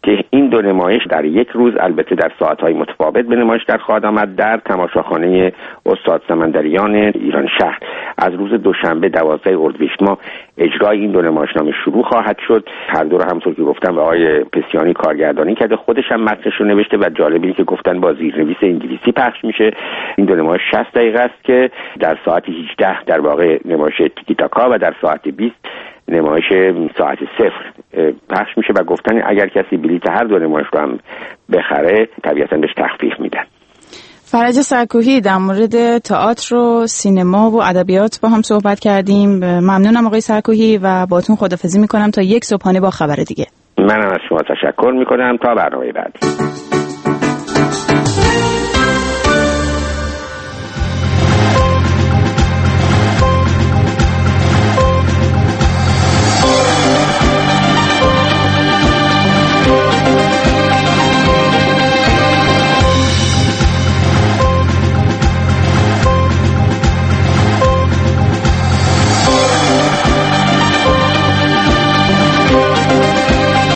که این دو نمایش در یک روز، البته در ساعت‌های متفاوت به نمایش در خواهد آمد در تماشاخانه استاد سمندریان ایران شهر. از روز دوشنبه 12 اردیبهشت ماه اجرای این دو نمایشنامه شروع خواهد شد. هر دو رو همونطور که گفتم آقای پسیانی کارگردانی کرده، خودش هم متنش رو نوشته و جالبی که گفتن با زیرنویس انگلیسی پخش میشه. این دو نمایش 60 دقیقه است که در ساعت 18 در واقع نمایش تیکی تاکا و در ساعت 20 نمایش ساعت 0 پخش میشه و گفتن اگر کسی بلیط هر دو نمایش رو هم بخره طبیعتاً بهش تخفیف میدن.
فرج سرکوهی، در مورد تئاتر و سینما و ادبیات با هم صحبت کردیم. ممنونم آقای سرکوهی و باهاتون خداحافظی میکنم تا یک صبحانه با خبر دیگه.
منم از شما تشکر میکنم تا برنامه بعدی.